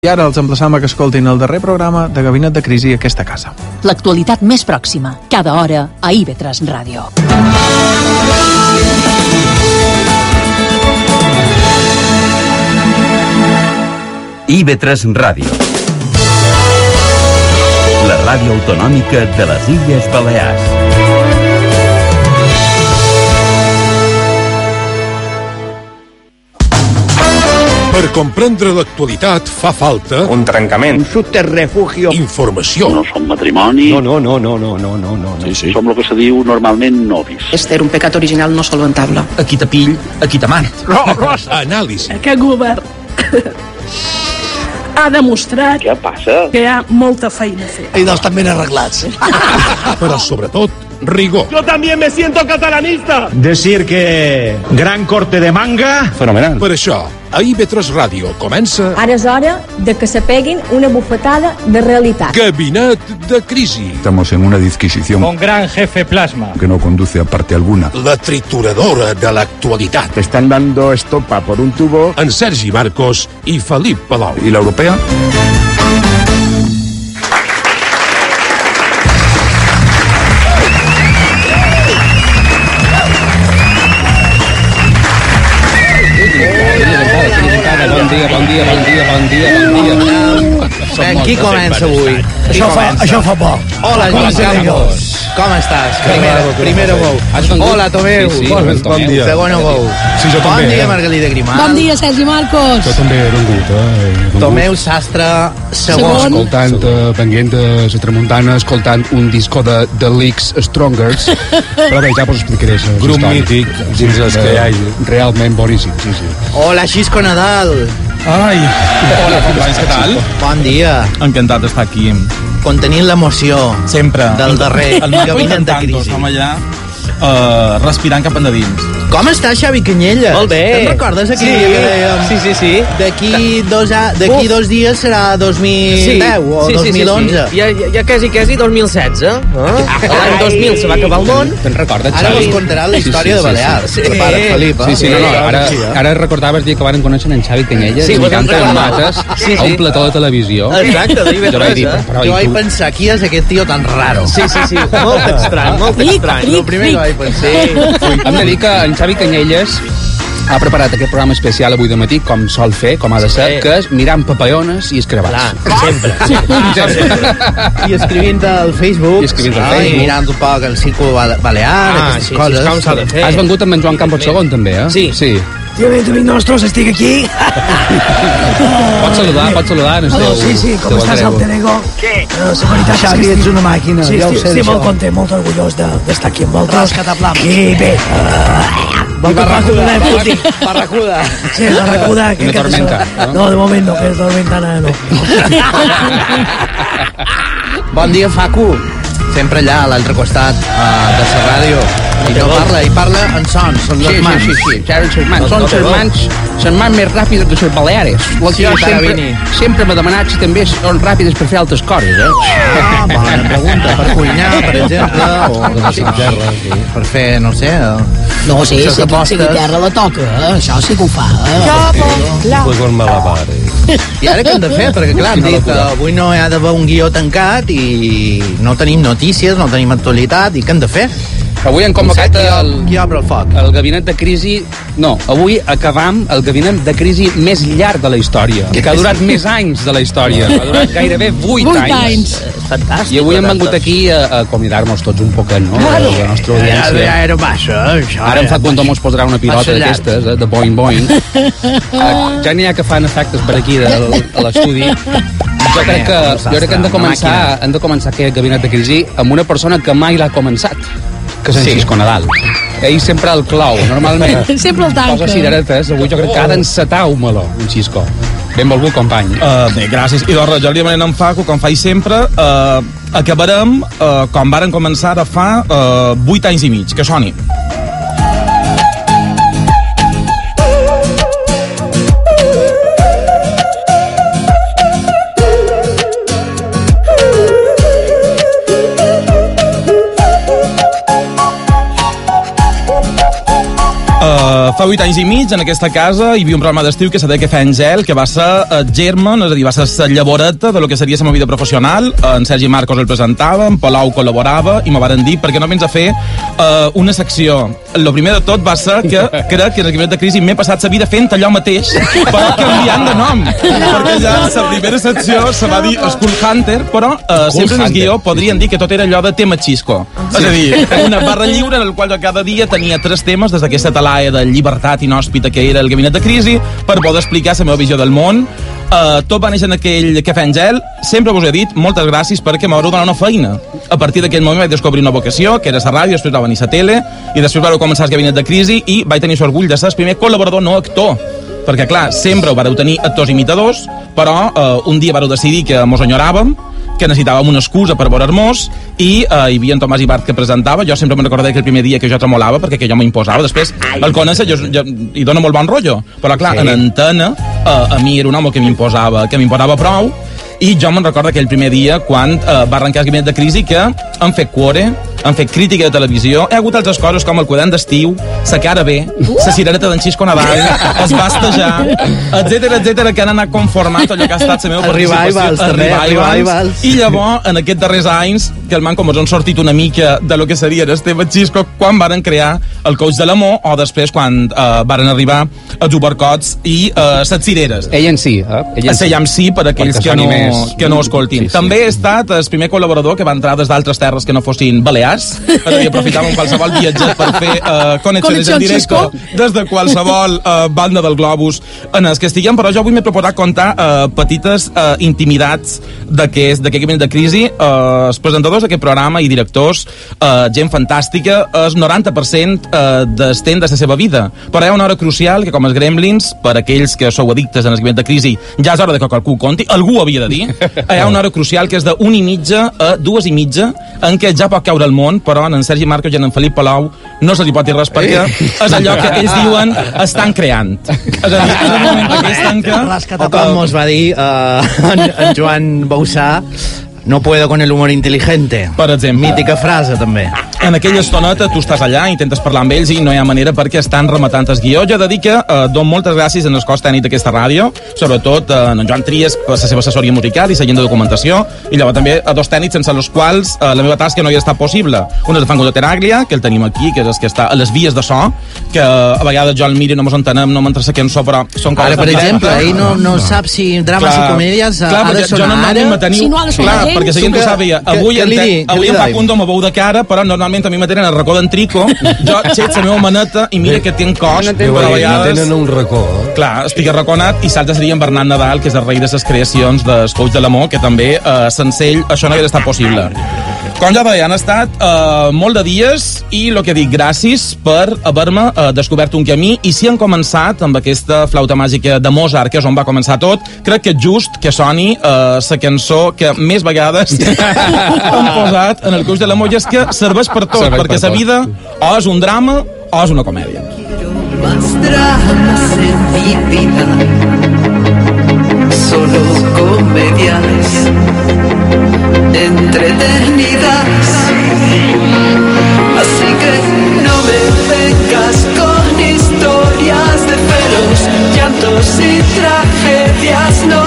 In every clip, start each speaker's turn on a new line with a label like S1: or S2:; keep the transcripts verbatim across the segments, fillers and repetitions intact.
S1: I ara els emplaçam a que escoltin el darrer programa de Gabinet de Crisi a aquesta casa.
S2: L'actualitat més pròxima, cada hora, a I V tres Ràdio.
S3: I V tres Ràdio. La ràdio autonòmica de les Illes Balears.
S4: Per comprendre l'actualitat fa falta
S5: un trencament,
S6: un subterrefugio,
S4: informació.
S7: No som matrimoni.
S6: No, no, no, no, no, no, no, no.
S7: Sí, sí. Som el que se diu normalment novis.
S8: Este era un pecat original no solventable.
S9: Aquí t'apill, aquí t'amant.
S4: No, anàlisi.
S10: Aquest govern ha demostrat
S7: Què passa?
S10: que hi ha molta feina a fer.
S6: I dels tan ben arreglats.
S4: Però sobretot, rigor.
S11: Yo también me siento catalanista.
S12: Decir que gran corte de manga.
S5: Fenomenal.
S4: Per això, a I V tres Ràdio comença...
S13: Ara és hora de que se peguin una bufetada de realitat.
S4: Gabinet de Crisi.
S14: Estamos en una disquisición
S12: Con gran jefe plasma.
S14: que no conduce a parte alguna.
S4: La trituradora de l'actualitat.
S6: Te están dando estopa por un tubo.
S4: En Sergi Marcos i Felip Palau.
S14: ¿Y la europea?
S9: Bon dia, bon dia, bon dia, bon dia, bon dia.
S15: Ben, qui comença avui?
S6: Això fa, això fa por.
S15: Hola, Joan Campos. Com estàs? Primero, primero Bou. Hola, Tomeu.
S9: Sí, sí,
S14: bon dia.
S15: Segundo Bou.
S14: Sí, jo
S15: Bon
S14: també,
S15: dia,
S14: eh?
S15: Margalida Grimal.
S10: Bon dia, Sergi Marcos.
S14: Jo també he vengut, eh? He vengut.
S15: Tomeu Sastre, segon.
S10: Segon.
S14: Escoltant, eh, venint de la tramuntana, escoltant un disco de The Leaks Strongers. Però bé, ja vos explicaré.
S5: Grup mític, dins els que hi hagi.
S14: Realment boníssim, sí, sí.
S15: Hola, Xisco Nadal.
S9: Ai, hola, companys, què tal?
S15: Bon dia.
S9: Encantat d'estar aquí.
S15: Contenint l'emoció
S9: Sempre.
S15: del darrer
S9: El Marco
S15: Gabinet de
S9: intentant,
S15: Crisi.
S9: som allà uh, respirant cap endins.
S15: Com està Xavi Canyelles?
S8: Molt bé.
S15: Te'n recordes aquell
S8: Sí,
S15: dia que dèiem?
S8: sí, sí, sí.
S15: D'aquí dos, a... d'aquí dos dies serà dos mil deu o
S8: sí,
S15: dos mil onze.
S8: Sí, sí, sí. Ja, ja quasi, quasi dos mil setze. Eh? L'any dos mil se va acabar el món.
S9: Te'n recordes,
S15: Ara
S9: Xavi?
S15: vos contarà la història de Balears.
S8: sí.
S15: Prepara't, Felip. Eh?
S9: Sí, sí, no, no, ara,
S15: Sí, eh?
S9: ara recordaves dir que van conèixer en Xavi Canyelles
S8: Sí,
S9: i
S8: ho
S9: mirant
S8: vam
S9: en
S8: recordar.
S9: mates
S8: Sí, sí.
S9: a un plató de televisió.
S8: Exacte, de I V tres,
S9: Jo vaig dir,
S8: eh?
S9: però,
S15: Jo
S9: i
S15: vaig
S9: tu?
S15: pensar, qui és aquest tio tan raro?
S8: Sí, sí, sí. Molt estrany, molt estrany.
S15: El primer que vaig pensar.
S9: Sí. Hem de dir que en Xavi Canyelles ha preparat aquest programa especial avui de matí, com sol fer, com ha de ser,
S8: Sí.
S9: que és mirant papayones i escravats.
S8: Clar, sempre.
S15: I escrivint al Facebook.
S9: I escrivint al
S15: ah,
S9: Facebook.
S15: I mirant un poc el Círculo Bale- Balear,
S8: Ah,
S15: aquestes
S8: sí,
S15: coses.
S8: sí, com s'ha de fer.
S9: Has vengut amb en Joan Campos segon, també, eh?
S8: Sí.
S9: Sí.
S6: Tío, amics nostres, estic aquí.
S9: Pots saludar, pots saludar. No sé,
S6: Oh, sí, sí, com estàs, alter ego? Què? Uh, la veritat és
S12: Xavi,
S6: que
S12: ets una màquina,
S6: sí,
S12: ja ho
S6: estic,
S12: sé
S6: estic
S12: d'això.
S6: molt content, molt orgullós de- d'estar aquí amb vosaltres.
S15: Rasca't a plam.
S6: I bé,
S15: I barracuda, barracuda.
S6: sí, la recuda. Que
S9: Una
S6: aquesta
S9: tormenta,
S6: serà-
S9: no?
S6: No, de moment no, que és tormenta no.
S15: Bon dia, Facu. Sempre allà, a l'altre costat uh, de la ràdio. I no parla, i parla en sons, són les
S9: Sí,
S15: mans.
S9: sí, sí, sí, Xavi, les mans. Són les mans, les mans més ràpides de les Baleares. La
S15: Sí,
S9: tio
S15: Carabini.
S9: sempre, sempre m'ha demanat si també són ràpides per fer altres coses, eh?
S15: Ah, bona pregunta. Per cuinar, per exemple, o sí, per fer, no sé...
S6: No, sí,
S15: Això
S6: si,
S15: s'aposta.
S6: si guitarra la toca, eh? Això sí que ho fa. Eh?
S5: Pues con malabares.
S15: I ara què hem de fer? Perquè, clar, hem dit que avui no hi ha d'haver un guió tancat i no tenim notícies, no tenim actualitat, i què hem de fer?
S9: Avui hem convocat
S15: Qui,
S9: el,
S15: qui obre el foc?
S9: el gabinet de crisi... No, avui acabam el gabinet de crisi més llarg de la història, que ha durat més anys de la història. Ha durat gairebé vuit anys.
S8: Fantàstic.
S9: I avui hem vengut aquí a, a convidar-nos tots un poquet, no? Claro. De la nostra audiència.
S15: Ja era massa, això.
S9: Ara em fa compte mos posarà una pilota
S15: Massa llarg.
S9: d'aquestes, eh, de boing boing. Uh, ja n'hi ha que fan efectes per aquí de, a l'estudi. Jo crec que, jo crec que hem de començar, hem de començar aquest gabinet de crisi amb una persona que mai l'ha començat, que és en
S15: Sí.
S9: Xisco Nadal. Ell sempre el clau, normalment.
S10: Sempre el tanca.
S9: Posa cireretes, avui jo crec que ha d'encetar un meló, un Xisco. Benvolgut, company.
S16: Uh, bé, gràcies. I doncs jo li demanem en Facu, com faig sempre, uh, acabarem uh, com varen començar a fa uh, vuit anys i mig, que soni. Uh, fa vuit anys i mig, en aquesta casa, hi havia un programa d'estiu que se deia Cafè Angel, que va ser uh, germen, és a dir, va ser la llavoreta de lo que seria la meva vida professional. Uh, en Sergi Marcos el presentava, en Palau col·laborava, i me varen dir, per què no vens a fer uh, una secció? Lo primer de tot va ser que crec que en el Gabinet de Crisi m'he passat la vida fent allò mateix, però canviant de nom. Perquè ja la primera secció se va dir Skull Hunter, però uh, sempre en el guió podrien dir que tot era allò de tema xisco. Sí. És a dir, una barra lliure en la qual jo cada dia tenia tres temes, des d'aquesta talaia de llibertat inhòspita que era el Gabinet de Crisi, per poder explicar la meva visió del món. Uh, tot va néixer en aquell Cafè Angel. Sempre us he dit moltes gràcies perquè m'haureu donat una feina. A partir d'aquell moment vaig descobrir una vocació, que era la ràdio, després va venir la tele, i després va començar el Gabinet de Crisi i vaig tenir l'orgull de ser el primer col·laborador no actor. Perquè, clar, sempre ho vareu tenir actors imitadors, però uh, un dia vareu decidir que mos enyoràvem, que necessitàvem una excusa per veure-nos, i uh, hi havia en Tomàs Ibart que presentava. Jo sempre me'n recordaré que el primer dia que jo tremolava perquè que jo m'imposava. Després, el conèixer, jo, jo, hi dona molt bon rotllo, però clar, sí. En antena uh, a mi era un home que m'imposava, que m'imposava prou, i jo me'n recordo aquell primer dia quan uh, va arrencar el Gabinet de Crisi que han fet cuore, han fet crítica de televisió, hi ha hagut altres coses com el quadern d'estiu, sa cara bé, sa cirereta d'en Xisco Nadal, es bastejar, etcètera, etcètera, que han anat conformant allò que ha estat la meva participació. Revivals. I llavors, en aquests darrers anys, que el manco mos han sortit una mica de lo que seria Esteve Xisco quan varen crear el Coach de l'Amor, o després quan uh, varen arribar els Ubercots i uh, les cireres.
S9: Ell en si, eh? Ell en
S16: si. sí, per aquells que no, més... que no escoltin. Sí, sí. També he estat el primer col·laborador que va entrar des d'altres terres que no fossin Balears, per dir, aprofitàvem qualsevol viatge per fer uh, connexions en directe des de qualsevol uh, banda del globus en els que estiguem, però jo avui m'he proposat contar uh, petites uh, intimidats d'aquest Gabinet de Crisi. Uh, els presentadors d'aquest programa i directors, uh, gent fantàstica, és noranta per cent uh, del temps de la seva vida, però hi ha una hora crucial que, com els Gremlins, per aquells que sou addictes en el Gabinet de Crisi, ja és hora de que qualcú conti, algú havia de dir. Hi ha una hora crucial que és d'una i mitja a dues i mitja, en què ja pot caure el món, però en Sergi Marcos i en Felip Palau no se li pot dir res perquè és allò que ells diuen estan creant. És a dir, és el moment que ells tanca...
S15: O com mos va dir uh, en, en Joan Bausà, no puedo con el humor inteligente.
S16: Per exemple.
S15: Mítica frase, també.
S16: En aquella estoneta tu estàs allà, intentes parlar amb ells i no hi ha manera perquè estan rematant el guió. Jo he de dir que eh, dono moltes gràcies en el cos tècnic d'aquesta ràdio, sobretot eh, en Joan Tries per la seva assessoria musical i la gent de documentació, i llavors també a dos tècnics sense els quals eh, la meva tasca no hauria estat possible. Un és el Fango de Teràglia, que el tenim aquí, que és el que està a les vies de so, que a vegades jo el miro i no mos entenem, no m'entra la cançó, però són coses...
S15: Ara, per exemple, ell no, no sap si drames clar, i comèdies
S16: clar,
S15: ha de sonar ara...
S16: Si no ha de sonar clar, perquè la gent ho sàpiga. Avui, que, que li, avui em fa un dom a bou de cara, però normalment a mi me tenen el racó d'en Trico, jo xet la meva maneta i mira que tinc cos,
S5: no però a vegades... No tenen un racó.
S16: Clar, estic arraconat, i l'altre seria en Bernat Nadal, que és el rei de les creacions del Coach de l'Amor, que també, eh, sense ell, això no hauria estat possible. Com ja deia, han estat eh, molt de dies i, el que dic, gràcies per haver-me eh, descobert un camí, i si han començat amb aquesta flauta màgica de Mozart, que és on va començar tot, crec que és just que soni la eh, cançó que més vegades han posat en el Coach de l'Amor, i és que serveix per tot, serveix perquè la vida o és un drama o és una comèdia.
S17: Más dramas en mi vida, solo comedias entretenidas, así que no me vengas con historias de celos, llantos y tragedias, no.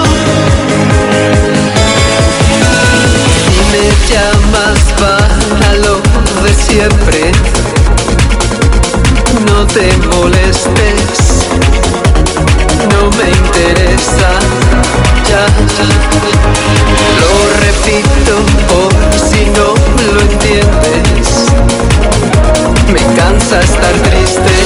S17: Si me llamas para lo de siempre, no te molestes, no me interesa, ya, lo repito por si no lo entiendes, me cansa estar triste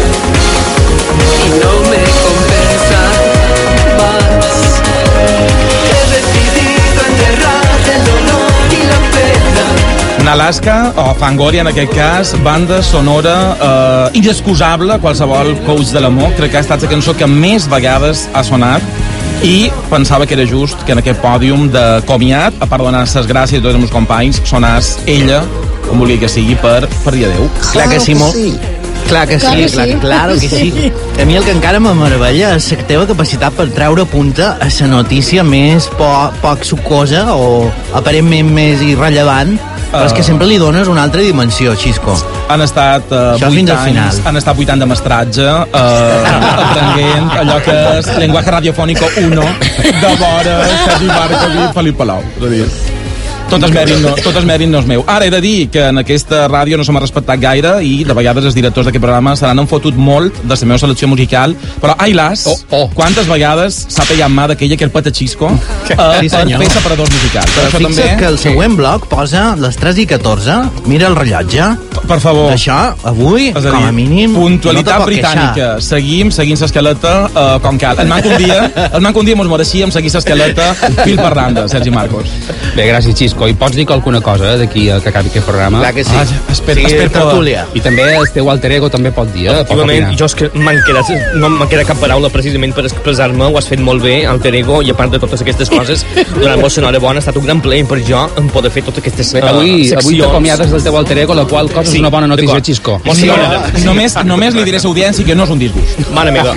S17: y no me compensa más, he decidido enterrar el dolor y la pena.
S16: N'Alaska, o Fangoria en aquest cas, banda sonora eh, inexcusable, qualsevol Coach de l'Amor. Crec que ha estat la cançó que més vegades ha sonat, i pensava que era just que en aquest pòdium de comiat, a part de donar les gràcies a tots els meus companys, sonàs ella, com volia que sigui, per, per dir adéu.
S15: Clar que sí, molt. Clar que sí, clar, claro que sí. A mi el que encara me meravella és la teva capacitat per treure punta a la notícia més po poc sucosa o aparentment més irrellevant Però és que sempre li dones una altra dimensió, Xisco.
S16: Han estat uh, vuit anys, han estat vuit anys de mestratge, uh, aprenent allò que és llenguatge radiofònico uno, de vora Sergi Marcos i Felip Palau. És a dir, tot el mèrit no, tot el mèrit no és meu. Ara he de dir que en aquesta ràdio no se m'ha respectat gaire i de vegades els directors d'aquest programa se n'han fotut molt de la meva selecció musical, però ai las, oh, oh. quantes vegades s'ha pegat mà d'aquella carpeta Xisco uh, sí, per fer separadors musicals.
S15: Però fixa't també... que el següent sí. bloc posa les tres i catorze, mira el rellotge.
S16: Per favor.
S15: Això, avui, dir, com a mínim,
S16: puntualitat
S15: no
S16: britànica. Queixar. Seguim, seguint l'esqueleta uh, com cal. El manco un dia, el manco un dia mos mereixíem seguir l'esqueleta fil per randa, Sergi Marcos.
S9: Bé, gràcies, Xisco. I pots dir alguna cosa d'aquí que acabi aquest programa?
S15: Clar que sí.
S9: Ah, espera, sí, espera, tertúlia. I també el teu alter ego també pot dir, eh?
S8: Efectivament, jo és que m'han quedat, no m'ha quedat cap paraula precisament per expressar-me, ho has fet molt bé, alter ego, i a part de totes aquestes coses, donant-vos una hora bona, ha estat un gran plaer per jo en poder fer totes aquestes uh,
S9: avui,
S8: seccions.
S9: Avui t'acomiades del teu alter ego, la qual cosa sí, és una bona notícia, Xisco.
S16: Sí, no, només, només li diré a l'audiència que no és un disgust.
S8: Mare meva.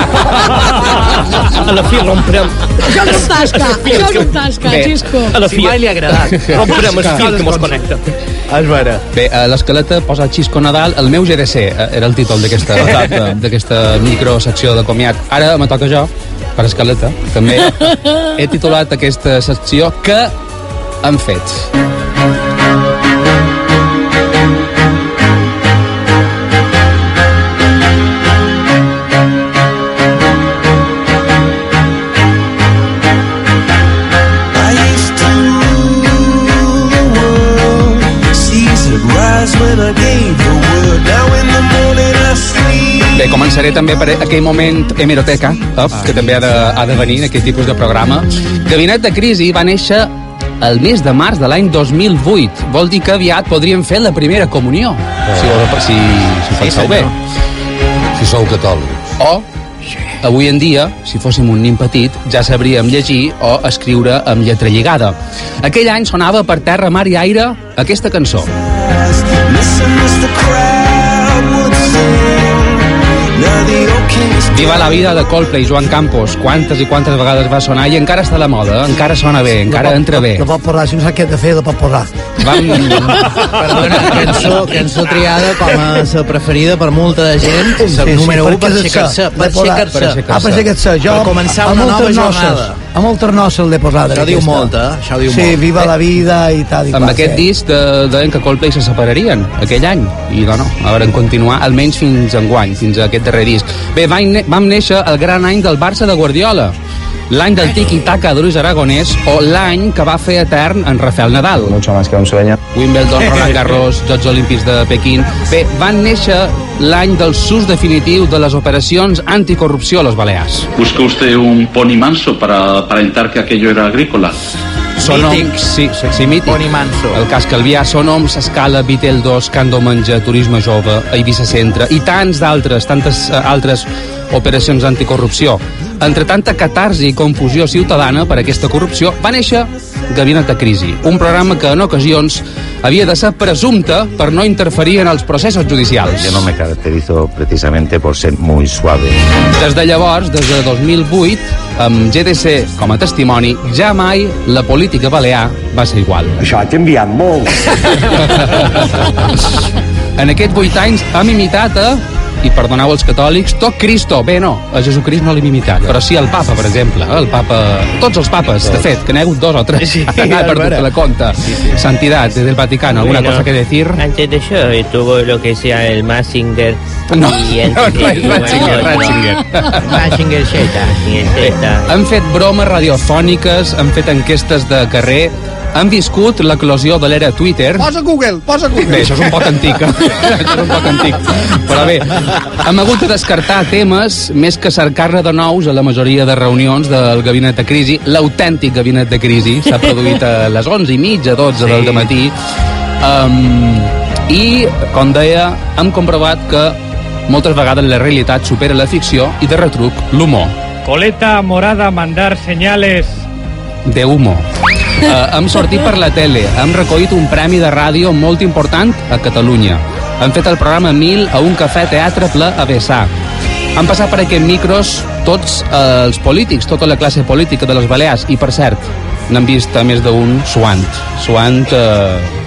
S8: A la fi romprem...
S10: Això és un tasca, això és un tasca, Xisco.
S8: A la fi
S15: mai li ha agradat.
S8: Romprem el fil que mos connecta.
S15: És vera.
S9: Bé, a l'escaleta posa Xisco Nadal, el meu G D C, era el títol d'aquesta d'aquesta microsecció de comiat. Ara me toca jo, per escaleta, també he titulat aquesta secció que han fet. Bé, començaré també per aquell moment hemeroteca, eh, que també ha de, ha de venir en aquest tipus de programa. Gabinet de Crisi va néixer el mes de març de l'any dos mil vuit. Vol dir que aviat podríem fer la primera comunió, si, si, si ho penseu bé.
S5: Si sou catòlics.
S9: O, avui en dia, si fóssim un nin petit, ja sabríem llegir o escriure amb lletra lligada. Aquell any sonava per terra, mar i aire aquesta cançó. Viva la vida de Coldplay, Joan Campos. Quantes i quantes vegades va sonar i encara està a la moda, encara sona bé, encara
S6: pot,
S9: entra bé.
S6: La pot posar, si no sap què de fer, la pot posar.
S9: Vam...
S15: Perdona, cançó, cançó triada com a la preferida per molta de gent, sí, sí, número sí, un per aixecar-se. Per aixecar-se.
S6: Ah, per aixecar-se. Jo,
S15: per començar una nova jornada.
S6: A moltes noces l'he posada.
S15: Això diu molt, eh? Això diu
S6: sí,
S15: molt.
S6: Viva la vida i tal i
S9: Amb
S6: qual,
S9: aquest
S6: sí.
S9: disc de, deien que Coldplay se separarien aquell any i no, no, haurem continuar almenys fins enguany, fins a aquest darrer disc. Bé, vam néixer el gran any del Barça de Guardiola, l'any del tiki-taka de Luis Aragonès o l'any que va fer etern en Rafael Nadal.
S18: Mucho más que un sueño.
S9: Wimbledon, Roland Garros, Jocs Olímpics de Pequín. Bé, van néixer l'any del sus definitiu de les operacions anticorrupció a les Balears.
S7: ¿Busca usted un pony manso para aparentar que aquello era agrícola?
S9: Són noms, sí, sí, sí, mític.
S15: Pony manso.
S9: El cas Calvià, són noms Escala, Vitel dos, Cando Menja, Turisme Jove, Eivissa Centre i tants d'altres, tantes uh, altres operacions anticorrupció. Entre tanta catarsi i confusió ciutadana per aquesta corrupció, va néixer Gabinet de Crisi, un programa que en ocasions havia de ser presumpte per no interferir en els processos judicials.
S18: Yo no me caracterizo precisamente por ser muy suave.
S9: Des de llavors, des de dos mil vuit, amb G D C com a testimoni, ja mai la política balear va ser igual.
S18: Això ha canviat molt.
S9: En aquests vuit anys hem imitat a, i perdoneu els catòlics, tot Cristo. Bé, no, a Jesucrist no l'hem imitat, però sí el papa, per exemple. El papa, tots els papes, de fet, que n'hi ha hagut dos o tres. Sí, he perdut la compte. Sí, sí. Santidad, desde el Vaticano, ¿alguna bueno, cosa que decir?
S19: Antes de eso estuvo lo que sea el Mazinger.
S9: No,
S19: y el,
S9: no, no, el Ratzinger, Ratzinger.
S19: Ratzinger Z.
S9: Han fet bromes radiofòniques, han fet enquestes de carrer, han viscut l'eclosió de l'era Twitter.
S6: Posa Google, posa Google.
S9: Bé, això és un poc antic. Això és un poc antic. Però bé, hem hagut de descartar temes més que cercar-ne de nous a la majoria de reunions del Gabinet de Crisi. L'autèntic Gabinet de Crisi s'ha produït a les onze i mitja, dotze sí. del matí. Um, I, com deia, hem comprovat que moltes vegades la realitat supera la ficció i, de retruc, l'humor.
S12: Coleta morada mandar senyales
S9: de humo. Uh, hem sortit per la tele, hem recollit un premi de ràdio molt important a Catalunya. Hem fet el programa mil a un cafè teatre ple a Vessà. Han passat per aquests micros tots uh, els polítics, tota la classe política de les Balears, i per cert, n'han vist a més d'un suant. Suant uh,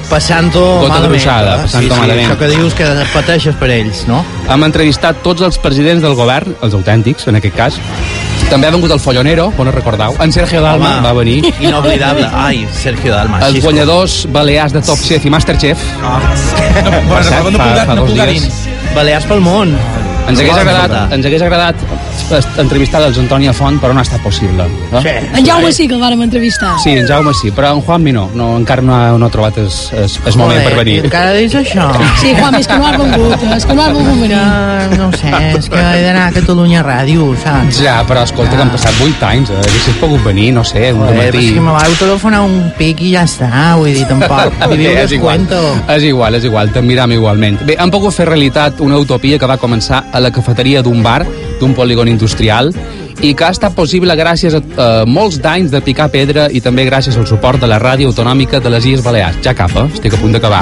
S15: passant-ho
S9: Gota
S15: malament.
S9: gruixada,
S15: eh?
S9: passant-ho
S15: sí, sí,
S9: malament.
S15: això que dius que pateixes per ells, no?
S9: Hem entrevistat tots els presidents del govern, els autèntics, en aquest cas. També ha vengut el Follonero, on ho recordeu. En Sergio Dalma
S15: Home,
S9: va venir.
S15: Inoblidable. Ai, Sergio Dalma.
S9: Els guanyadors balears de Top Chef i Masterchef.
S15: Ah.
S9: No,
S15: no,
S9: fa,
S15: no,
S9: fa,
S15: no,
S9: fa
S15: no
S9: dos
S15: puc
S9: dies.
S15: dir. Balears pel món.
S9: Ens hagués
S15: No
S9: agradat, ens hagués agradat entrevistar els Antònia Font, però no ha estat possible. No?
S10: Sí. En Jaume sí que el vàrem entrevistar.
S9: Sí, en Jaume sí, però en Juanmi no, no encara no ha, no ha trobat el, el, el moment per venir.
S15: Encara dius això?
S10: Sí, Juanmi, és que no has vengut, és que no has volgut venir.
S15: Ja, no ho sé, és que he d'anar a Catalunya Ràdio, saps?
S9: Ja, però escolta, que han passat vuit anys, eh? Haguessis pogut venir, no sé, un
S15: Eh,
S9: matí.
S15: és que me vau telefonar un pic i ja està, vull dir, tampoc. Viviu
S9: Bé, és igual,
S15: descuento.
S9: és igual, és igual, t'admiram igualment. Bé, han pogut fer realitat una utopia que va començar a la cafeteria d'un bar, d'un polígon industrial, i que ha estat possible gràcies a uh, molts d'anys de picar pedra i també gràcies al suport de la ràdio autonòmica de les Illes Balears. Ja cap, eh? Estic a punt d'acabar.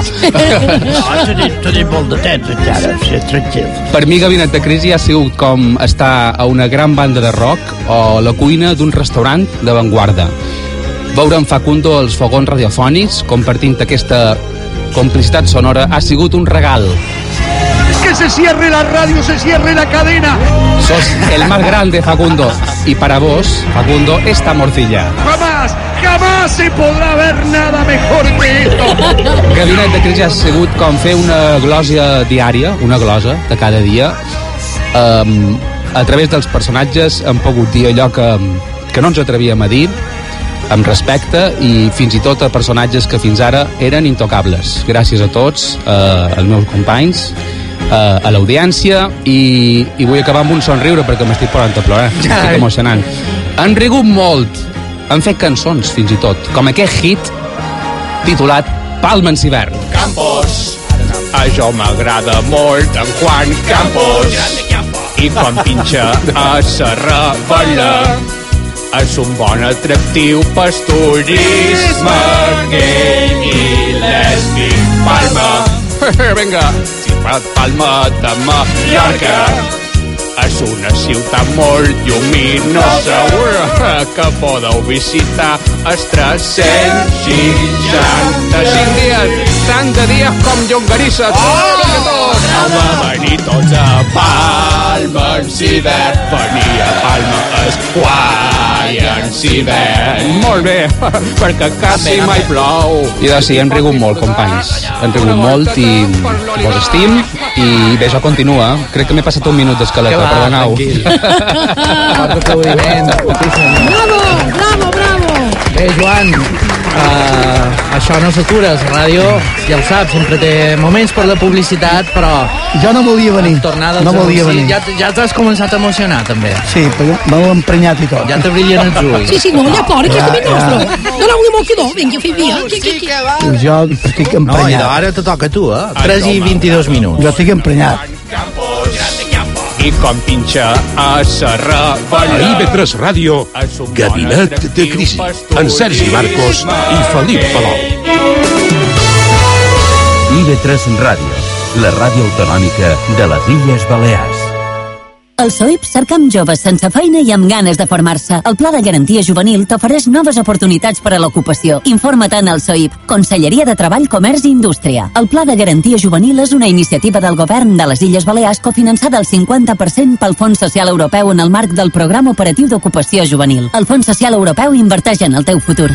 S19: Tenim molt de temps encara, ser tranquil.
S9: Per mi, Gabinet de Crisi ha sigut com estar a una gran banda de rock o la cuina d'un restaurant d'avantguarda. Veure en Facundo els fogons radiofònics compartint aquesta complicitat sonora ha sigut un regal.
S11: ¡Que se cierre la radio, se cierre la cadena!
S9: Sos el más grande, Facundo. Y para vos, Facundo, esta morcilla.
S11: ¡Jamás, jamás se podrá ver nada mejor que esto!
S9: Gabinet de Crisi ha sigut com fer una glòsia diària, una glosa de cada dia. Um, a través dels personatges hem pogut dir allò que, que no ens atrevíem a dir, amb respecte, i fins i tot a personatges que fins ara eren intocables. Gràcies a tots, eh, als meus companys, eh, a l'audiència, i, i vull acabar amb un somriure perquè m'estic posant a plorar, estic emocionant. Han rigut molt, han fet cançons fins i tot, com aquest hit titulat Palma en Civern.
S20: Campos, això m'agrada molt en Juan Campos, i quan pinxa a Serrabala és un bon atractiu pel turisme gay i lèsbic. Palma, vinga, Palma de Mallorca és una ciutat molt lluminosa que podeu visitar els tres-cents seixanta-cinc dies, tant de dies com llonganisses. Oh! Heu de venir tots a Palma en Civern, venir a Palma és guai en Civern. Molt bé, perquè quasi mai plou.
S9: I doncs sí, hem rigut molt, companys. Hem rigut molt i vos estim. I bé, això continua. Crec que m'he passat un minut d'escaleta, perdoneu.
S15: Fort aplaudiment.
S10: Bravo, bravo, bravo.
S15: Bé, Joan, uh, això no s'atura, la ràdio, ja ho saps, sempre té moments per la publicitat, però...
S6: Jo no volia venir, no volia venir.
S15: Ja, ja t'has començat a emocionar, també.
S6: Sí, però m'heu emprenyat i tot.
S15: Ja te brillen els ulls.
S10: Sí, sí, no, ja fora, que és també nostre. No l'heu de molt que no, vinga, fi via.
S6: Jo estic
S15: No, i
S6: emprenyat.
S15: ara te toca a tu, eh? tres i vint-i-dos minuts.
S6: Jo estic emprenyat.
S20: I com pinxa a Serrabala.
S4: A I B tres Ràdio, Gabinet de Crisi, en Sergi Marcos i Felip Palou.
S3: I B tres Ràdio, la ràdio autonòmica de les Illes Balears.
S21: Al S O I P cercam joves sense feina i amb ganes de formar-se. El Pla de Garantia Juvenil t'ofereix noves oportunitats per a l'ocupació. Informa-te'n al S O I P, Conselleria de Treball, Comerç i Indústria. El Pla de Garantia Juvenil és una iniciativa del Govern de les Illes Balears cofinançada al cinquanta per cent pel Fons Social Europeu en el marc del Programa Operatiu d'Ocupació Juvenil. El Fons Social Europeu inverteix en el teu futur.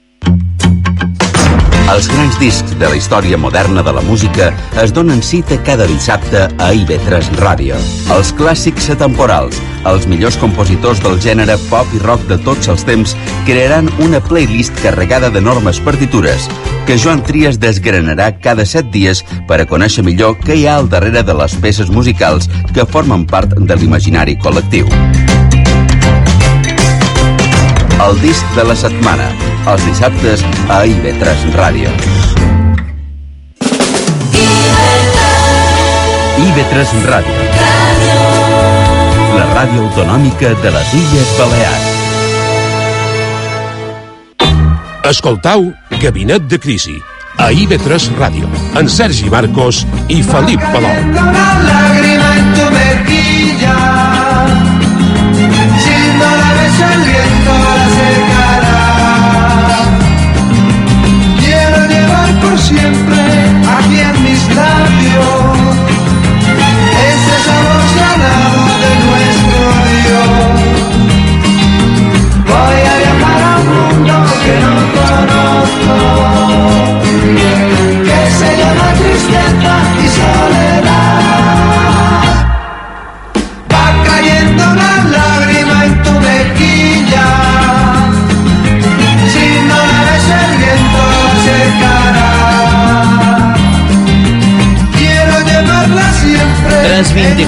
S3: Els grans discs de la història moderna de la música es donen cita cada dissabte a I B tres Ràdio. Els clàssics atemporals, els millors compositors del gènere pop i rock de tots els temps crearan una playlist carregada d'enormes partitures que Joan Trias desgranarà cada set dies per a conèixer millor què hi ha al darrere de les peces musicals que formen part de l'imaginari col·lectiu. El disc de la setmana, els dissabtes a I B tres Ràdio. I B tres Ràdio. La ràdio autonòmica de les Illes Balears.
S4: Escoltau Gabinet de Crisi, a I B tres Ràdio, en Sergi Marcos i Felip Palou.
S17: Una lágrima en tu mejilla, si no la ves el viento la secará. Quiero llevar por siempre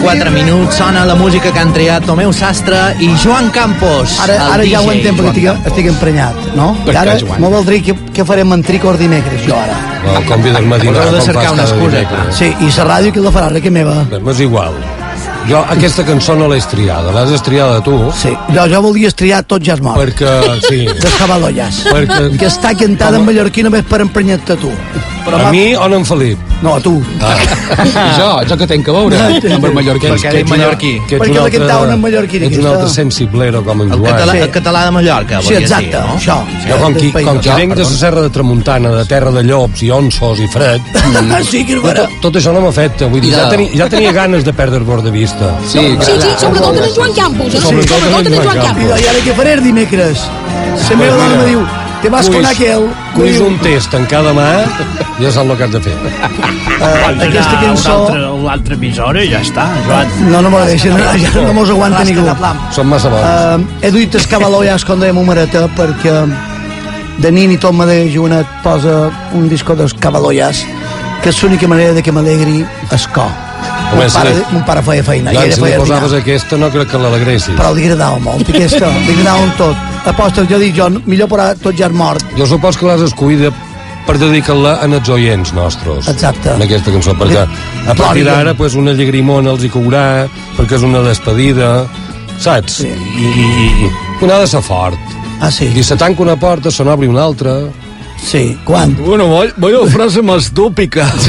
S15: quatre minuts, sona la música que han triat Tomeu Sastre i Joan Campos.
S6: Ara, ara
S15: el
S6: ja ho
S15: D J
S6: entenc, perquè estic, estic emprenyat, no? I ara m'ho voldria què, què farem amb Tricor dimecres, jo ara.
S5: No, convides matinar.
S15: Heu de cercar una excusa.
S6: Sí, i la ràdio qui la farà, que meva.
S5: M'és igual. Jo aquesta cançó no l'he estriada, l'has estriada tu.
S6: Sí, jo, jo volia estriar Tot ja és mort.
S5: Perquè, sí.
S6: Dels Cabalollas.
S5: Perquè...
S6: Que està cantada en mallorquí només per emprenyar-te a tu.
S5: Però a mi o no en Felip?
S6: No, a tu.
S5: Ah.
S9: jo, jo que tenc que veure amb el mallorquí.
S15: Perquè ell mallorquí.
S6: Perquè la cantaven en mallorquí.
S5: Ets un altre sensiblero com en
S15: El
S5: Joan.
S15: català, el català de Mallorca,
S6: Sí, exacte,
S15: dir, no?
S6: això.
S5: Jo, com qui, com qui venc de la serra de Tramuntana, de terra de llops i onsos i fred,
S6: sí, que és vera.
S5: tot, tot això no m'afecta. Vull dir, ja, tenia, ja tenia ganes de perdre-vos de vista.
S10: Sí, sí, sí, sobretot en Joan Campos. Eh?
S5: Sobretot en
S10: Sobretot en
S5: Joan
S10: Joan
S5: Campos.
S10: Campos.
S6: I ara què faré dimecres? La meva dona me diu, te vas con aquel.
S5: Cuis un test en cada mà, ja saps el que has de fer.
S6: Uh, aquesta cançó...
S19: Una altra emissora i ja està, Joan.
S6: No, no m'ho deixen, ja no mos aguanta ningú.
S5: Són massa bons.
S6: Uh, he duit els Cabalollas quan dèiem humareta perquè de nit i tot mateix Joanet posa un disco dels Cabalollas que és l'única manera de que m'alegri el cor. Mon pare, mon pare feia feina.
S5: Joan,
S6: si
S5: si li posaves aquesta no crec que l'alegressis.
S6: Però li agradava molt, aquesta, li agradava tot. Apostes, jo dic, jo, millor per Tot ja és mort.
S5: Jo supos que l'has escollida per dedicar-la a els oients nostres.
S6: Exacte.
S5: En aquesta cançó, perquè a partir d'ara pues, una llagrimona els hi caurà, perquè és una despedida, saps?
S6: Sí.
S5: I, i, i una ha de ser fort.
S6: Ah, sí?
S5: I se tanca una porta, se n'obre una altra.
S6: Sí, quan?
S11: Bueno, vaya frase más tópica. Sí.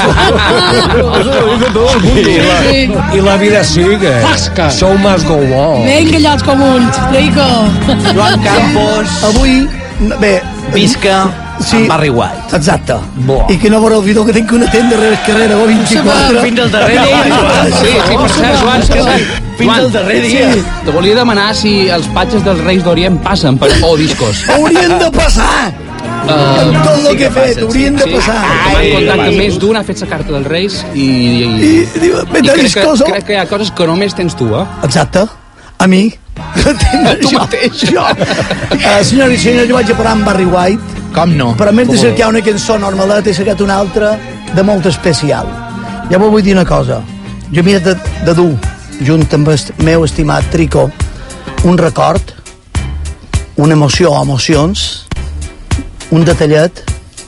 S5: I la, I la vida sigue.
S10: Fasca.
S5: Show must go on.
S10: Ben callats com ulls, Trico.
S15: Joan Campos.
S6: Avui, bé...
S15: Visca
S6: sí,
S15: amb Barry White.
S6: Exacte.
S5: Bo.
S6: I que no veureu el vídeo que tinc una tenda darrere el carrer o vint-i-quatre.
S15: Fins al darrer dia.
S9: Sí, sí, per cert, Joan, que
S15: Fins al darrer dia.
S9: Sí. Te volia demanar si els patges dels Reis d'Orient passen per O discos.
S6: Haurien de passar! Uh, amb tot el
S15: sí
S6: que he fet, haurien de passar.
S9: M'han contat que més d'un ha fet la carta dels Reis i, i,
S6: I, i, i
S9: crec, que, crec que hi ha coses que només tens tu, eh?
S6: Exacte. A mi.
S9: A tu mateix.
S6: Jo. Uh, senyor i senyor, jo vaig a parar amb Barry White.
S15: Com no?
S6: Però mentre cercar una cançó normaleta he cercat una altra de molt especial. Ja vos vull dir una cosa. Jo m'he de, de dur, junt amb el meu estimat Trico, un record, una emoció o emocions, un detallet,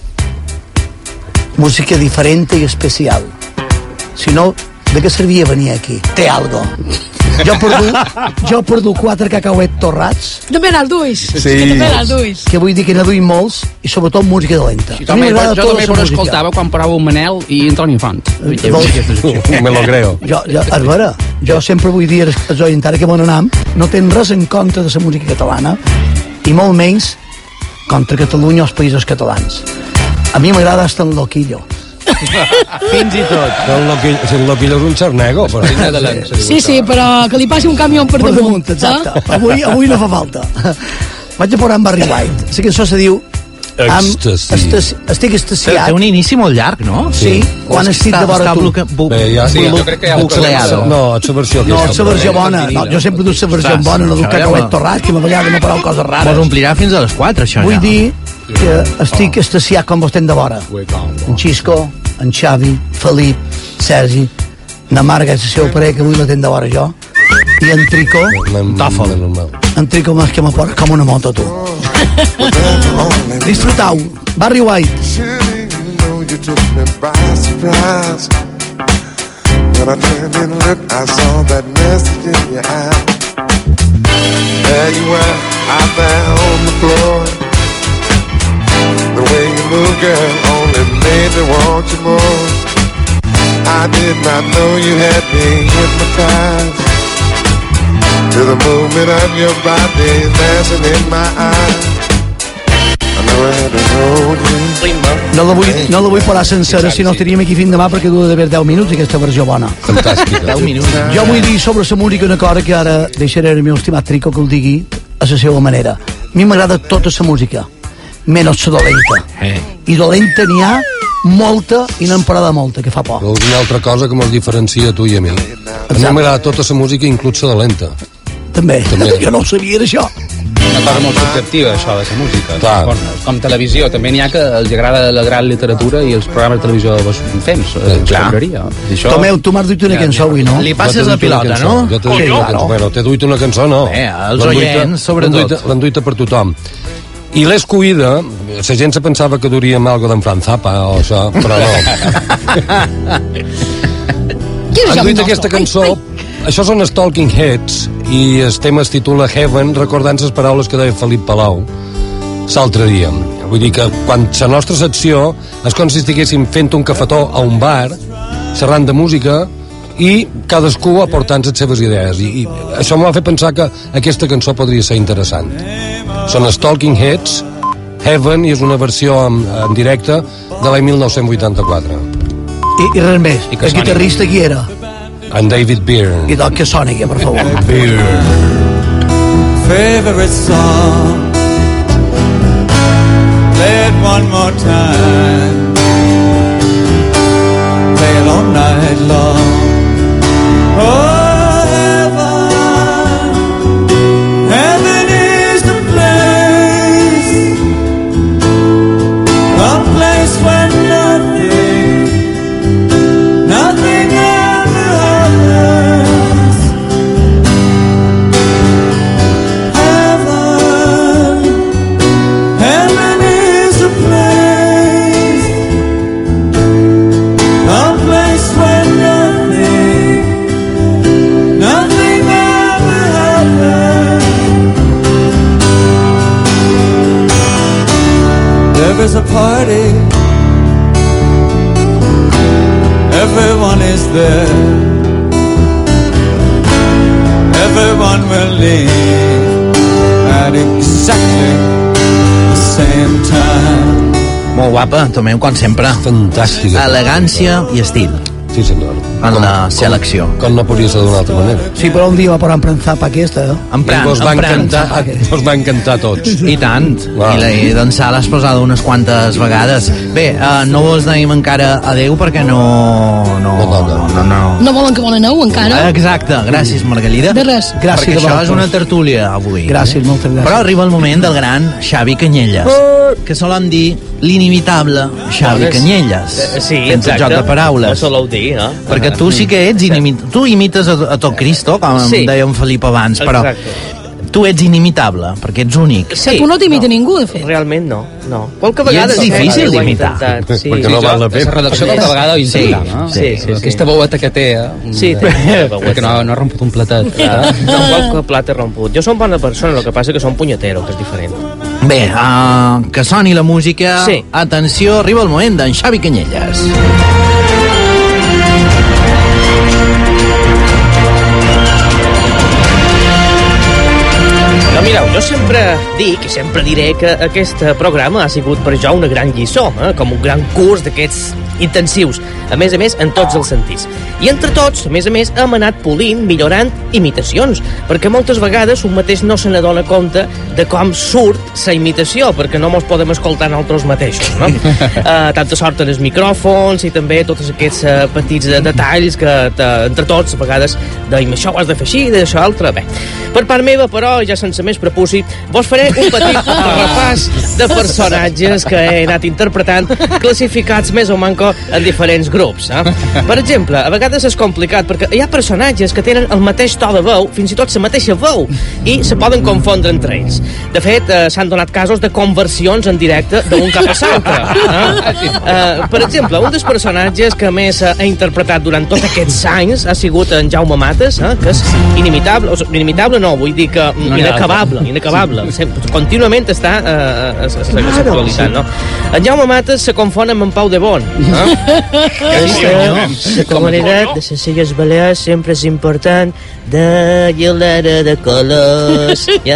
S6: música diferent i especial. Si no, de què servia venir aquí? Té algo. Jo perdu, jo perdu quatre cacauets torrats.
S10: També n'has duis.
S6: Sí.
S10: També n'has duis.
S6: Que vull dir que n'he duit molts i sobretot música dolenta.
S9: Jo també, jo també però escoltava quan parava un Manel i Antoni Font.
S5: Me lo creo.
S6: Jo, jo, és vera, jo sempre vull dir als oients ara que bon anam, no tenen res en contra de la música catalana i molt menys contra Catalunya o els països catalans. A mi m'agrada estar en loquillo.
S15: Fins i tot.
S5: El loquillo, si el loquillo és un xarnego, però...
S10: Sí, sí, però que li passi un camió per,
S6: per
S10: damunt.
S6: damunt, exacte. Eh? Avui, avui no fa falta. Vaig a posar amb Barry White. La cançó se diu...
S5: Ecstasy.
S6: Estes, estic estasiat.
S15: Té un inici molt llarg, no?
S6: Sí. Quan estic de vora tu.
S5: Bé, ja,
S9: sí, jo crec que hi ha
S15: bucleado.
S5: No, és la versió
S6: no, és la versió bona. No, jo sempre duc la versió bona, no duc cacauet torrat, que m'agrada no parau coses rares.
S15: Mos omplirà fins a les quatre, això.
S6: Vull dir que estic estasiat com vos de vora. En Xisco, en Xavi, Felip, Sergi, na Marga, la seva parella, que avui la ten de vora jo, i en Trico,
S5: tòfol.
S6: En Trico més que me porta com una moto, tu. Disfrutau. Barry White.
S1: When I turned and looked, I saw that message in your eye. There you were, out there on the floor. The way you move, girl, only made me want you more. I did not know you had me hypnotized to the movement of your body dancing in my eyes. I know I had to hold you.
S6: No la vull, no la vull parar sencera, si no estaríem aquí fins demà perquè dura d'haver deu minuts aquesta versió bona.
S5: Fantàstica.
S15: deu minuts.
S6: Jo vull dir sobre la música una cosa que ara deixaré el meu estimat Trico que el digui a la seva manera. A mi m'agrada tota la música, menys la dolenta.
S15: Eh.
S6: I dolenta n'hi ha molta i n'hem parada molta, que fa por.
S5: Però una altra cosa que ens diferencia a tu i a mi. A mi m'agrada tota la música, inclús la dolenta.
S6: També.
S5: També.
S6: Jo no ho sabia, això.
S9: una cosa molt subjectiva, això, de la música.
S5: Clar.
S9: Com, com televisió, també n'hi ha que els agrada la gran literatura i els programes de televisió fems, eh,
S15: Clar.
S9: això...
S6: Tomeu, tu m'has dit una cançó avui, no?
S15: Li passes la pilota, no?
S5: Jo t'he duit una cançó. Bueno, t'he duit una cançó, no.
S15: Bé, els
S5: L'han duita-
S15: oients, sobretot.
S5: l'han duita- L'han duita per tothom. I l'he escollida, la gent se pensava que duríem algo d'en Fran Zappa o això, però no. Han duit aquesta cançó, això són els Talking Heads, i el tema es titula Heaven, recordant les paraules que deia Felip Palau l'altre dia. Vull dir que quan la nostra secció és com si estiguéssim fent un cafetó a un bar, xerrant de música, i cadascú aportant les seves idees. I, i això m'ha fet pensar que aquesta cançó podria ser interessant. Són els Talking Heads, Heaven, i és una versió en, en directe de l'any mil nou-cents vuitanta-quatre.
S6: I, i res més,
S5: I que
S6: el
S5: soni.
S6: guitarrista qui era?
S5: En David Byrne.
S6: I doncs que soni, per favor.
S17: Favorite song, play it one more time, play it all night long. Oh, heaven, heaven is the place, a place where nothing, nothing ever happens. Heaven, heaven is a place, a place where nothing, nothing ever happens. There is a party, everyone is there, everyone will leave at exactly the same time.
S15: Molt guapa, Tomeu, com sempre.
S5: Fantàstica.
S15: Elegància i estil.
S5: Sí, senyor.
S15: En la selecció.
S5: Com no podria ser d'una altra manera.
S6: Sí, però un dia va posar en Fran Zappa aquesta, eh?
S15: En Pran,
S5: I vos va
S15: en Pran.
S5: encantar, vos va encantar a tots.
S15: I tant.
S5: Wow.
S15: I, la, i d'ençà l'has posada unes quantes vegades. Bé, uh, no vols dir encara adeu perquè no... No, no, no, no.
S10: No volen que volen aneu, encara?
S15: Exacte, gràcies, Margalida.
S10: De res.
S6: Gràcies,
S15: perquè
S6: de
S15: això
S6: vosaltres.
S15: és una tertúlia avui.
S6: Gràcies, moltes gràcies.
S15: Però arriba el moment del gran Xavi Canyelles, que solen dir l'inimitable Xavi
S8: Bones.
S15: Canyelles.
S8: Eh, sí,
S15: fent el
S8: exacte.
S15: joc de paraules.
S8: Ho soleu dir, no?
S15: Perquè tu sí que ets inimit... Tu imites a, a tot Cristo, com
S8: Sí.
S15: em deia en Felip abans, però
S8: Exacte.
S15: tu ets inimitable, perquè ets únic.
S10: Que tu no t'imita ningú, de fet.
S8: Realment no, no. Qualque
S15: I
S8: vegada...
S15: és difícil
S8: ho he
S15: d'imitar.
S8: intentat, Sí.
S5: Perquè no val la
S9: La
S5: pena.
S9: redacció qualque vegada ho intenta,
S15: Sí,
S9: no?
S8: sí, sí, sí.
S9: Aquesta veueta que té, eh?
S8: Sí, té aquesta veueta.
S9: Perquè no, no ha romput un platet.
S8: Clar, no, qualque plat he romput. Jo som bona persona, el que passa que som punyetero, que és diferent.
S15: Bé, uh, que soni la música.
S8: Sí.
S15: Atenció, arriba el moment d'en Xavi Canyelles.
S8: No, mireu, jo sempre dic i sempre diré que aquest programa ha sigut per jo una gran lliçó, eh? Com un gran curs d'aquests intensius, a més a més en tots els sentits. I entre tots, a més a més, hem anat polint, millorant imitacions, perquè moltes vegades un mateix no se n'adona compte de com surt la imitació, perquè no mos podem escoltar nosaltres mateixos, no? uh, tanta sort en els micròfons i també tots aquests uh, petits uh, detalls que uh, entre tots a vegades deim això ho has de fer així, d'això altre. Bé, per part meva, però, ja sense més prepuci, vos faré un petit repàs de personatges que he anat interpretant, classificats més o manco en diferents grups. Eh? Per exemple, a vegades és complicat, perquè hi ha personatges que tenen el mateix to de veu, fins i tot la mateixa veu, i se poden confondre entre ells. De fet, eh, s'han donat casos de conversions en directe d'un cap a l'altre. Eh? Eh, per exemple, un dels personatges que més eh, he interpretat durant tots aquests anys ha sigut en Jaume Mates, eh, que és inimitable, o sigui, inimitable no, vull dir que
S9: No,
S8: inacabable, inacabable. Sempre, contínuament està eh, actualitzant, no? En Jaume Mates se confon amb en Pau de Bon. Eh?
S15: Sí, senyor.
S8: La comunitat de les Illes Balears sempre és important, de gelera de colors i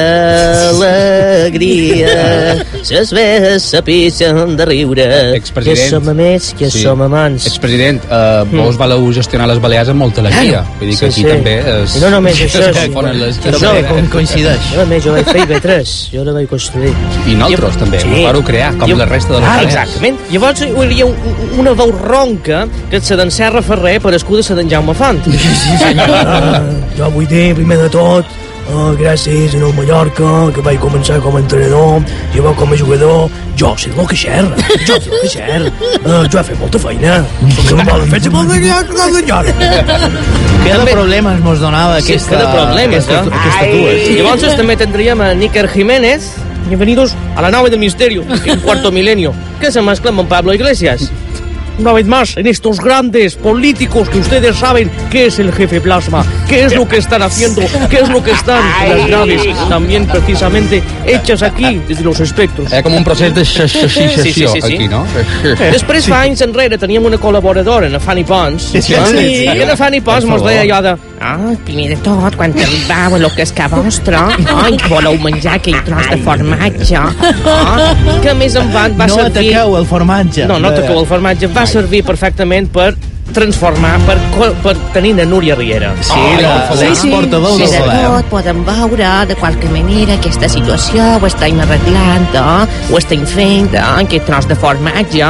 S8: alegria, ses vees s'apixen de riure, que
S9: Expresident.
S8: som amics, que
S9: Sí.
S8: som amants.
S9: Expresident, uh, vos valeu gestionar les Balears amb molta alegria. Vull dir que aquí també és...
S8: I no només això,
S9: es
S8: sí.
S9: confonen les...
S8: Que
S15: També
S8: no,
S15: com coincideix.
S8: Jo, a més, jo vaig fer I B tres, jo la vaig construir.
S9: I nosaltres també, ho vau crear, com la resta de les
S8: ah,
S9: Balears.
S8: exactament. Llavors hi hauria un, una veu ronca que et se d'en Serra Ferrer per escuda se d'en Jaume Font.
S6: Sí, senyor. Uh, jo vull dir, primer de tot,
S19: uh, gràcies al Mallorca, que vaig començar com a entrenador, llavors com a jugador, jo sé el que xerra, jo sé el que xerra, uh, jo he fet molta feina, perquè no volen fer-se molt de lloc.
S15: Que de problemes mos donava
S8: Sí,
S15: aquesta...
S8: que de problemes,
S15: aquesta,
S8: eh?
S15: aquesta dues.
S8: Llavors també tendríem a Níker Jiménez. Bienvenidos a la nave del misterio, en cuarto milenio, que se mezcla con Pablo Iglesias. Una vez más, en estos grandes políticos que ustedes saben qué es el jefe plasma, qué es lo que están haciendo, qué es lo que están en las naves, también precisamente hechas aquí, desde los espectros.
S9: Hi ha com un procés de xaxaxació
S8: Sí, sí, sí, sí.
S9: aquí, no?
S8: Després, fa anys enrere, teníem una col·laboradora, en Fanny Pons.
S9: Sí, sí, sí.
S8: I en Fanny Pons
S9: Per
S8: mos
S9: favor.
S8: deia allò de... Ah, primer de tot, quan arribau a lo que és que vostre, ai, voleu menjar aquell tros de formatge. Ah, que més en van va
S15: No
S8: servir...
S15: ataqueu el formatge.
S8: No, no ataqueu el formatge. Va servir perfectament per transformar, per, co- per tenir na Núria Riera.
S15: Sí, la- l'exportador
S2: Sí,
S15: del
S2: de
S15: govern.
S2: tot podem veure de qualque manera aquesta situació ho estem arreglant, eh? Ho estem fent, eh? Aquest tros de formatge.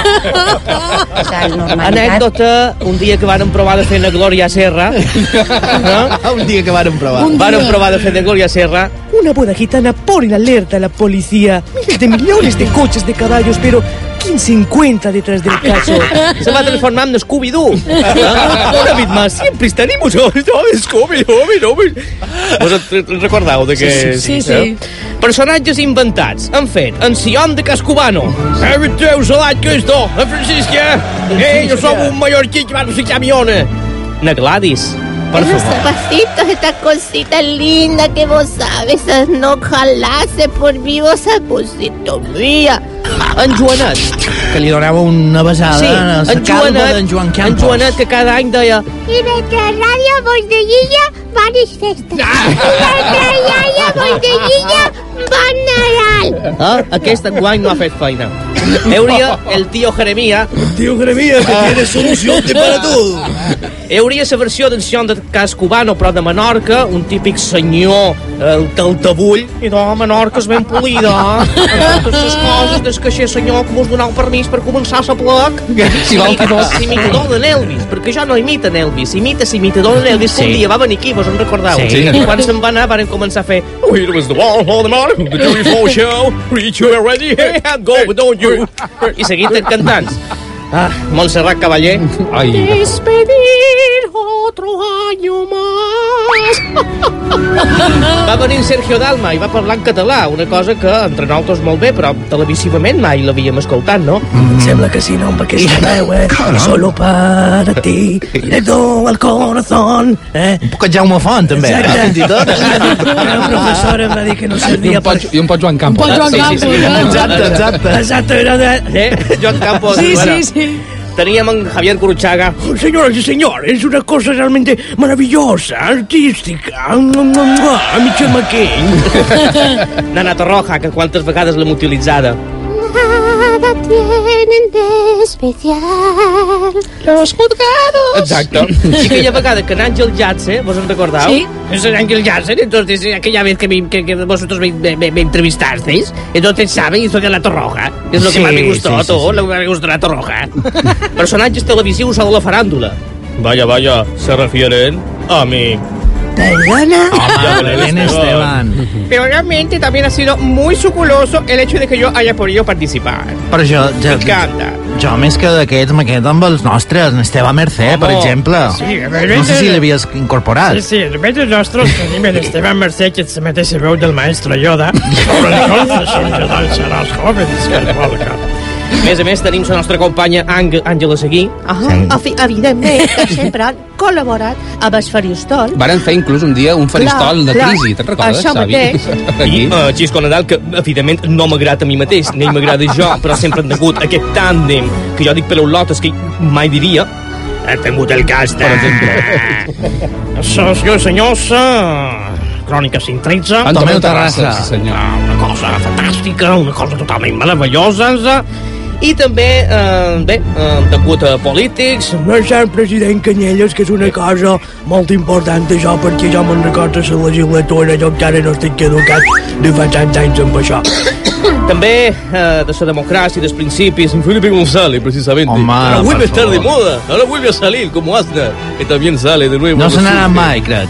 S2: Eh?
S8: Anècdota, un dia que vàrem provar de fer na Glòria Serra, no?
S15: Un dia que vàrem provar.
S8: Vàrem provar de fer de Gloria Serra.
S22: Una boda gitana pone en alerta a la policía. Miles de millones de coches de caballos, pero ¿quién se encuentra detrás del caso?
S8: Se va transformar en Scooby-Doo. Una vez más, siempre estaremos oh, Scooby-Doo. Vos et recordeu de que...
S22: Sí, sí, sí.
S8: Eh? Personatges inventats. Han fet en Sion de Cascubano. Eh, veus l'any que esto, a Francisca. Eh, yo soy un mallorquí que va no sé qué aviona. Na Gladys. Por
S2: Esos
S8: favor.
S2: zapacitos, esta cosita linda que vos sabes, no jalase por vivo zapocito mía.
S8: En Joanet.
S15: Que li donava una besada
S8: Sí,
S15: a la
S8: en
S15: calva
S8: Joanet,
S15: d'en Joan
S8: en
S15: Campos.
S8: Joanet, que cada any deia
S2: I mentre ràdio vos de Guilla, bones festes. I mentre iaia vos de Guilla, bon Nadal.
S8: ah, aquest enguany no ha fet feina. Hauria el tío Jeremia. El tío Jeremia, que tiene solución para todo. Hauria la versió d'en Sion de Cas Cubano, però de Menorca, un típic senyor, el taltabull, i de Menorca és ben polida. Totes les coses des que aquest senyor que mos donau permís per començar a plec.
S9: Si vol que no.
S8: Imitador de Elvis, perquè jo no imita en Elvis, imita l'imitador de Elvis, que un
S9: Sí.
S8: dia va venir aquí, vos en recordeu?
S9: Sí.
S8: I quan se'n va anar varen començar a fer Here was the wall, hold them on, the Jury Four Show, reach you already, and go, but don't you. I seguint cantant. Ah, Montserrat Caballé.
S9: Ai.
S22: Despedir otro año más.
S8: Va venir Sergio Dalma i va parlar en català, una cosa que entre nosaltres molt bé, però televisivament mai l'havíem escoltat, no?
S22: Sembla que sí, no, amb aquesta veu, eh? Solo para ti, directo al corazón, eh?
S15: Un poc Jaume Font, també.
S22: Exacte.
S15: eh, Fins i tot.
S22: La professora em va dir que no
S9: I
S22: servia
S9: un pot, i un pot Joan Campos.
S22: Un pot Joan
S9: Sí, sí, sí.
S22: Campos,
S15: Exacte, exacte.
S22: Exacte, era de...
S8: Eh? Joan Campos.
S22: Sí,
S8: bueno.
S22: sí, sí.
S8: Teníem en Javier Curuchaga.
S22: Oh, señoras y señores, es una cosa realmente maravillosa, artística. A mi chamaquín.
S8: Nana Torroja, que quantes vegades l'hem utilitzada.
S2: Nada tienen de especial los juzgados.
S8: Exacto. Y aquella vegada que en Ángel Jatze, ¿vos en recordeu?
S22: Sí.
S8: Es Ángel Jatze, entonces aquella vez que, me, que, que vosotros me, me, me entrevistasteis, entonces saben, soy de la Torroja. Es lo que
S15: Sí,
S8: más me gustó,
S15: sí, sí,
S8: todo,
S15: sí.
S8: lo que me gustó la Torroja. Personatges televisius a la farándula. Vaya, vaya, se refieren a mí.
S22: Perdona.
S15: Home, Belén Esteban.
S8: Pero realmente también ha sido muy suculoso el hecho de que yo haya podido participar.
S15: Però jo, jo,
S8: M'encanta.
S15: jo més que d'aquests me quedo amb els nostres, en Esteve Mercè, per
S22: Home.
S15: exemple.
S22: Sí,
S15: No sé si l'havies incorporat.
S22: Sí, sí, de hecho nosotros tenim el Esteban Mercè, que es la mateixa veu del maestro Yoda. Sobre entonces son Jedi seràs jóvenes que el volca.
S8: A més a més, tenim la nostra companya Ang- Àngela Seguí.
S2: Ah, evidentment, que sempre han col·laborat amb el Faristol.
S9: Varen fer inclús un dia un faristol
S2: Clar,
S9: de
S2: clar.
S9: crisi, te'n recordes,
S2: Això
S9: Xavi?
S2: mateix.
S8: I uh, Xisco Nadal, que evidentment no m'agrada a mi mateix, ni m'agrada jo, però sempre han tingut aquest tàndem, que jo dic per lotes que mai diria. He tingut el cas de...
S22: Socio, senyors, uh, Crònica cinc tretze.
S15: Tomeu Terrassa.
S9: Sí, senyor.
S22: Una cosa fantàstica, una cosa totalment meravellosa.
S8: I també, eh, bé, eh, degut a polítics...
S22: Marxant president Canyelles, que és una cosa molt important, això, perquè jo me'n recordo la legislatura, jo encara no estic educat de fa tants anys amb això.
S8: També eh, de la democràcia, dels principis, en Felipe González, precisamente.
S15: Home,
S8: ahora vuelve a
S15: per
S8: estar de
S15: favor.
S8: moda, ahora vuelve a salir, como Aznar, que también sale de nuevo.
S15: No
S8: a
S15: se
S8: los
S15: n'anarà
S8: surge.
S15: mai, crec.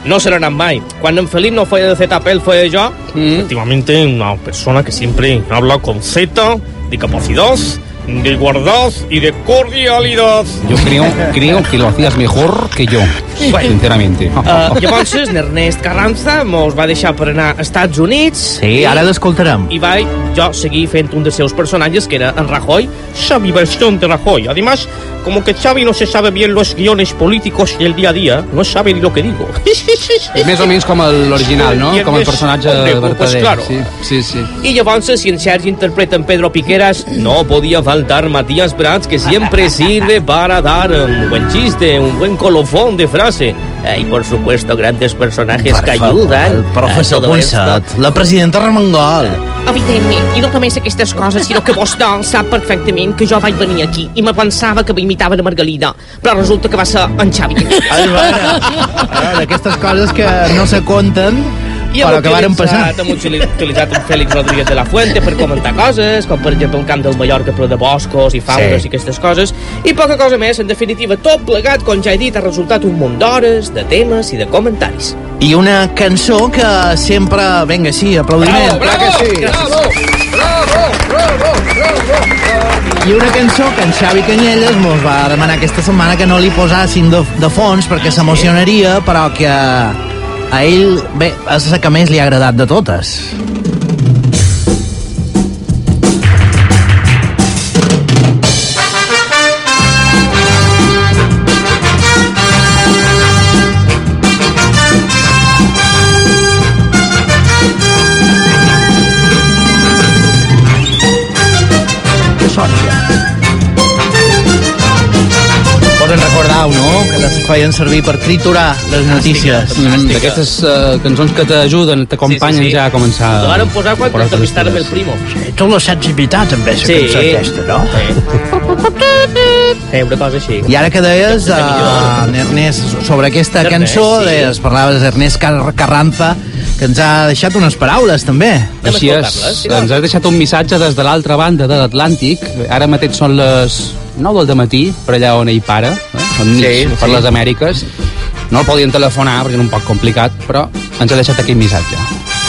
S8: no se n'ha anat mai. Quan en Felip no feia de Z P, el feia jo. Mm. Efectivamente, una persona que siempre habla con Z, de capacidad, de guardad y de cordialidad.
S9: Yo creo, creo que lo hacías mejor que yo, bueno, sinceramente.
S8: Uh, llavors, l'Ernest Carranza mos va deixar per anar als Estats Units.
S15: Sí, ara l'escoltarem.
S8: I vaig jo seguir fent un dels seus personatges, que era en Rajoy, Xavi versión de Rajoy. Además, como que Xavi no se sabe bien los guiones políticos y el día a día, no sabe ni lo que digo.
S9: És més o menys com l'original, no?
S8: I
S9: Com el personatge verdader.
S8: Pues claro.
S9: Sí, sí, sí.
S8: Y llavors, si en Sergi interpreta en Pedro Piqueras, no podía faltar Matías Prats, que siempre sirve para dar un buen chiste, un buen colofón de frase. Eh, y por supuesto, grandes personajes
S15: per
S8: que ayudan.
S15: El professor Ponsat, la presidenta Ramengol.
S2: Evidentment, i no només aquestes coses, sinó que vostè sap perfectament que jo vaig venir aquí i me pensava que m'imitaven a Margalida, però resulta que va ser en Xavi.
S15: A veure, d'aquestes coses que no se conten,
S8: I
S15: però que varen passar.
S8: Hem utilitzat un Félix Rodríguez de la Fuente per comentar coses, com per exemple el camp del Mallorca, però de boscos i faunes
S15: Sí.
S8: i aquestes coses, i poca cosa més. En definitiva, tot plegat, com ja he dit, ha resultat un munt d'hores, de temes i de comentaris.
S15: I una cançó que sempre... Vinga, sí, aplaudiment.
S8: Bravo, bravo,
S15: que sí.
S8: bravo,
S15: bravo, bravo. I una cançó que en Xavi Canyelles mos va demanar aquesta setmana que no li posassin de, de fons perquè s'emocionaria, però que a ell, bé, és la que més li ha agradat de totes. Poden recordar, no?, que les feien servir per triturar les notícies.
S9: Mm, D'aquestes uh, cançons que t'ajuden, t'acompanyen
S8: Sí, sí, sí.
S9: ja a començar...
S8: Ho varen posar quan entrevistàrem el Primo.
S22: Tu la saps imitar, també, la
S8: Sí.
S22: cançó aquesta, no?
S8: Eh, una cosa així.
S15: I ara que deies, uh, Ernest, sobre aquesta
S8: Ernest,
S15: cançó,
S8: sí.
S15: deies, parlaves d'Ernest Car Carranza, que ens ha deixat unes paraules, també.
S9: Així és, ens has deixat un missatge des de l'altra banda de l'Atlàntic. Ara mateix són les nou del dematí, per allà on ell para, eh? enmig,
S15: Sí,
S9: per
S15: sí.
S9: les Amèriques. No el podien telefonar perquè era un poc complicat, però ens ha deixat aquest missatge.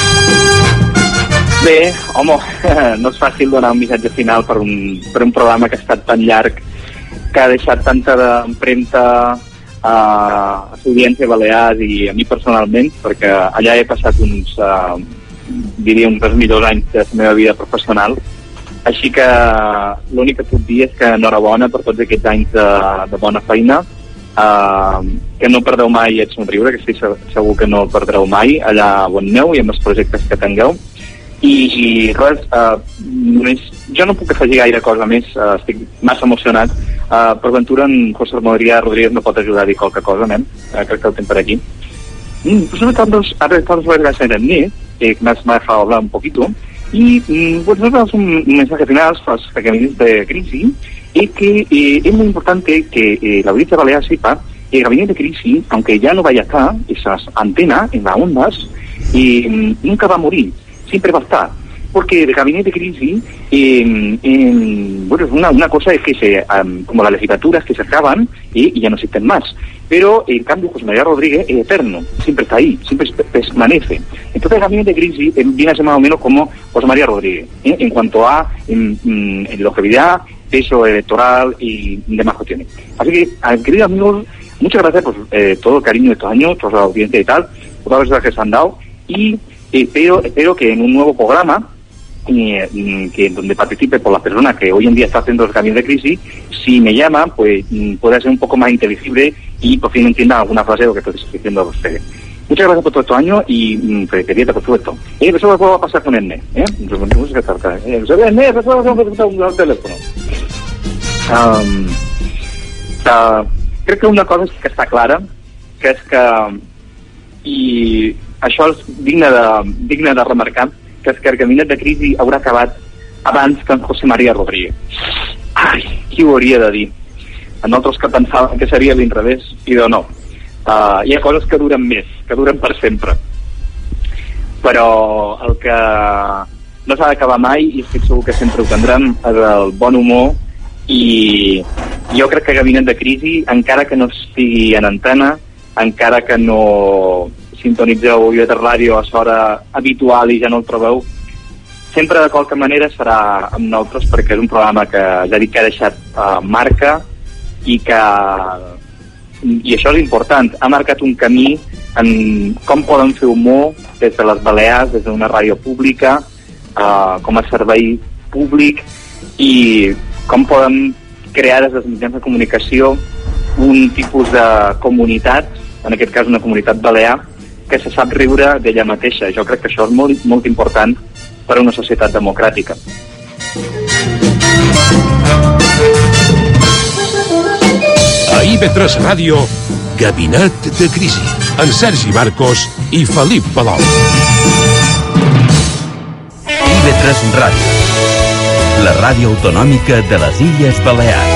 S13: Bé, home, no és fàcil donar un missatge final per un, per un programa que ha estat tan llarg, que ha deixat tanta empremta a, a l'audiència balears i a mi personalment, perquè allà he passat uns, uh, diria, uns dels millors anys de la meva vida professional. Així que l'únic que puc dir és que enhorabona per tots aquests anys de, de bona feina, uh, que no perdeu mai el somriure, que estic segur que no el perdreu mai allà on aneu i amb els projectes que tingueu. I, i res, uh, només, jo no puc afegir gaire cosa més, uh, estic massa emocionat. Uh, per ventura en José María Rodríguez no pot ajudar a dir qualque cosa, nen, uh, crec que el tengo por aquí. Mm, pues no tantos, ahora estamos vergas en el net, eh, que me has dejado hablar un poquito, y mm, pues nosotros un, un mensaje final para los gabinete de crisis, es que eh, es muy importante que eh, la audiencia balear sepa que el gabinete de crisis, aunque ya no vaya a estar, esas antenas en las ondas, eh, nunca va a morir, siempre va a estar, porque el gabinete de crisis, eh, eh, bueno, una, una cosa es que se, um, como las legislaturas que se acaban eh, y ya no existen más, pero en cambio José María Rodríguez es eterno, siempre está ahí, siempre permanece. Entonces el gabinete de crisis eh, viene a ser más o menos como José María Rodríguez, eh, en cuanto a en, en, en longevidad, peso electoral y demás cuestiones. Así que, queridos amigos, muchas gracias por eh, todo el cariño de estos años, por la audiencia y tal, por todas las cosas que se han dado, y eh, espero, espero que en un nuevo programa, eh, que donde participe por las personas que hoy en día está haciendo el gabinete de crisis, si me llaman, pues pueda ser un poco más inteligible y por fin entiendan alguna frase de lo que estoy diciendo a ustedes. Muchas gracias por todo estos años y mmm, felicidades, por supuesto. Eh, eso lo puedo pasar con Ernest, ¿eh? No sé qué tal, ¿eh? Ernest, eso lo puedo pasar un teléfono. Um, uh, crec que una cosa que està clara, que és que, i això és digne de, digne de remarcar, que és que el gabinet de crisi haurà acabat abans que en José María Rodríguez. Ai, qui ho hauria de dir? A nosaltres que pensàvem que seria l'inrevés, i de no. Uh, hi ha coses que duren més, que duren per sempre. Però el que no s'ha d'acabar mai, i estic segur que sempre ho tindrem, és el bon humor, i jo crec que el gabinet de crisi, encara que no estigui en antena, encara que no sintonitzeu I V tres Ràdio a l'hora habitual i ja no el trobeu, sempre de qualque manera serà amb nosaltres, perquè és un programa que ja dic que ha deixat uh, marca i que, i això és important, ha marcat un camí en com poden fer humor des de les Balears, des d'una ràdio pública, uh, com a servei públic, i com poden crear des dels mitjans de comunicació un tipus de comunitat, en aquest cas una comunitat balear, que se sap riure d'ella mateixa. Jo crec que això és molt, molt important per a una societat democràtica.
S4: A I V tres Ràdio, Gabinet de Crisi, amb Sergi Marcos i Felip Palau.
S3: I V tres Ràdio, la ràdio autonòmica de les Illes Balears.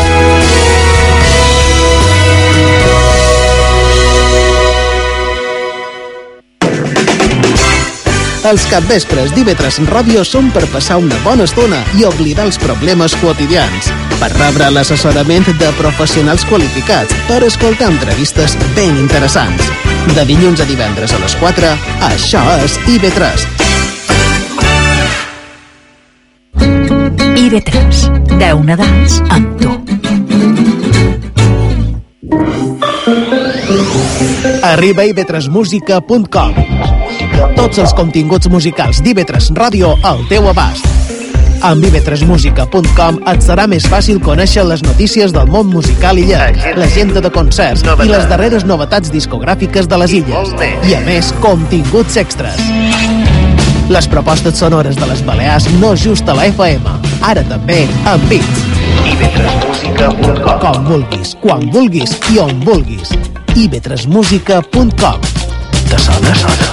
S14: Els capvespres d'I V tres Ràdio són per passar una bona estona i oblidar els problemes quotidians, per rebre l'assessorament de professionals qualificats, per escoltar entrevistes ben interessants. De dilluns a divendres a les quatre, això és I V tres.
S21: I V tres, deu Nadals amb tu.
S14: Arriba i ve tres música punt com. Tots els continguts musicals d'I V tres Ràdio al teu abast. Amb i ve tres música punt com et serà més fàcil conèixer les notícies del món musical illenc, l'agenda de concerts i les darreres novetats discogràfiques de les illes. I a més, continguts extras. Les propostes sonores de les Balears no just a la F M, ara també amb beats. i ve tres música punt com. Com vulguis, quan vulguis i on vulguis. i ve tres música punt com. Te sona, sona.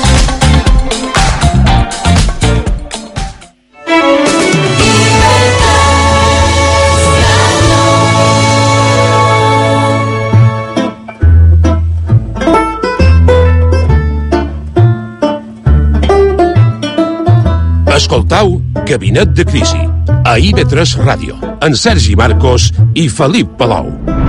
S4: Escoltau Gabinet de Crisi a I V tres Ràdio, amb Sergi Marcos i Felip Palau.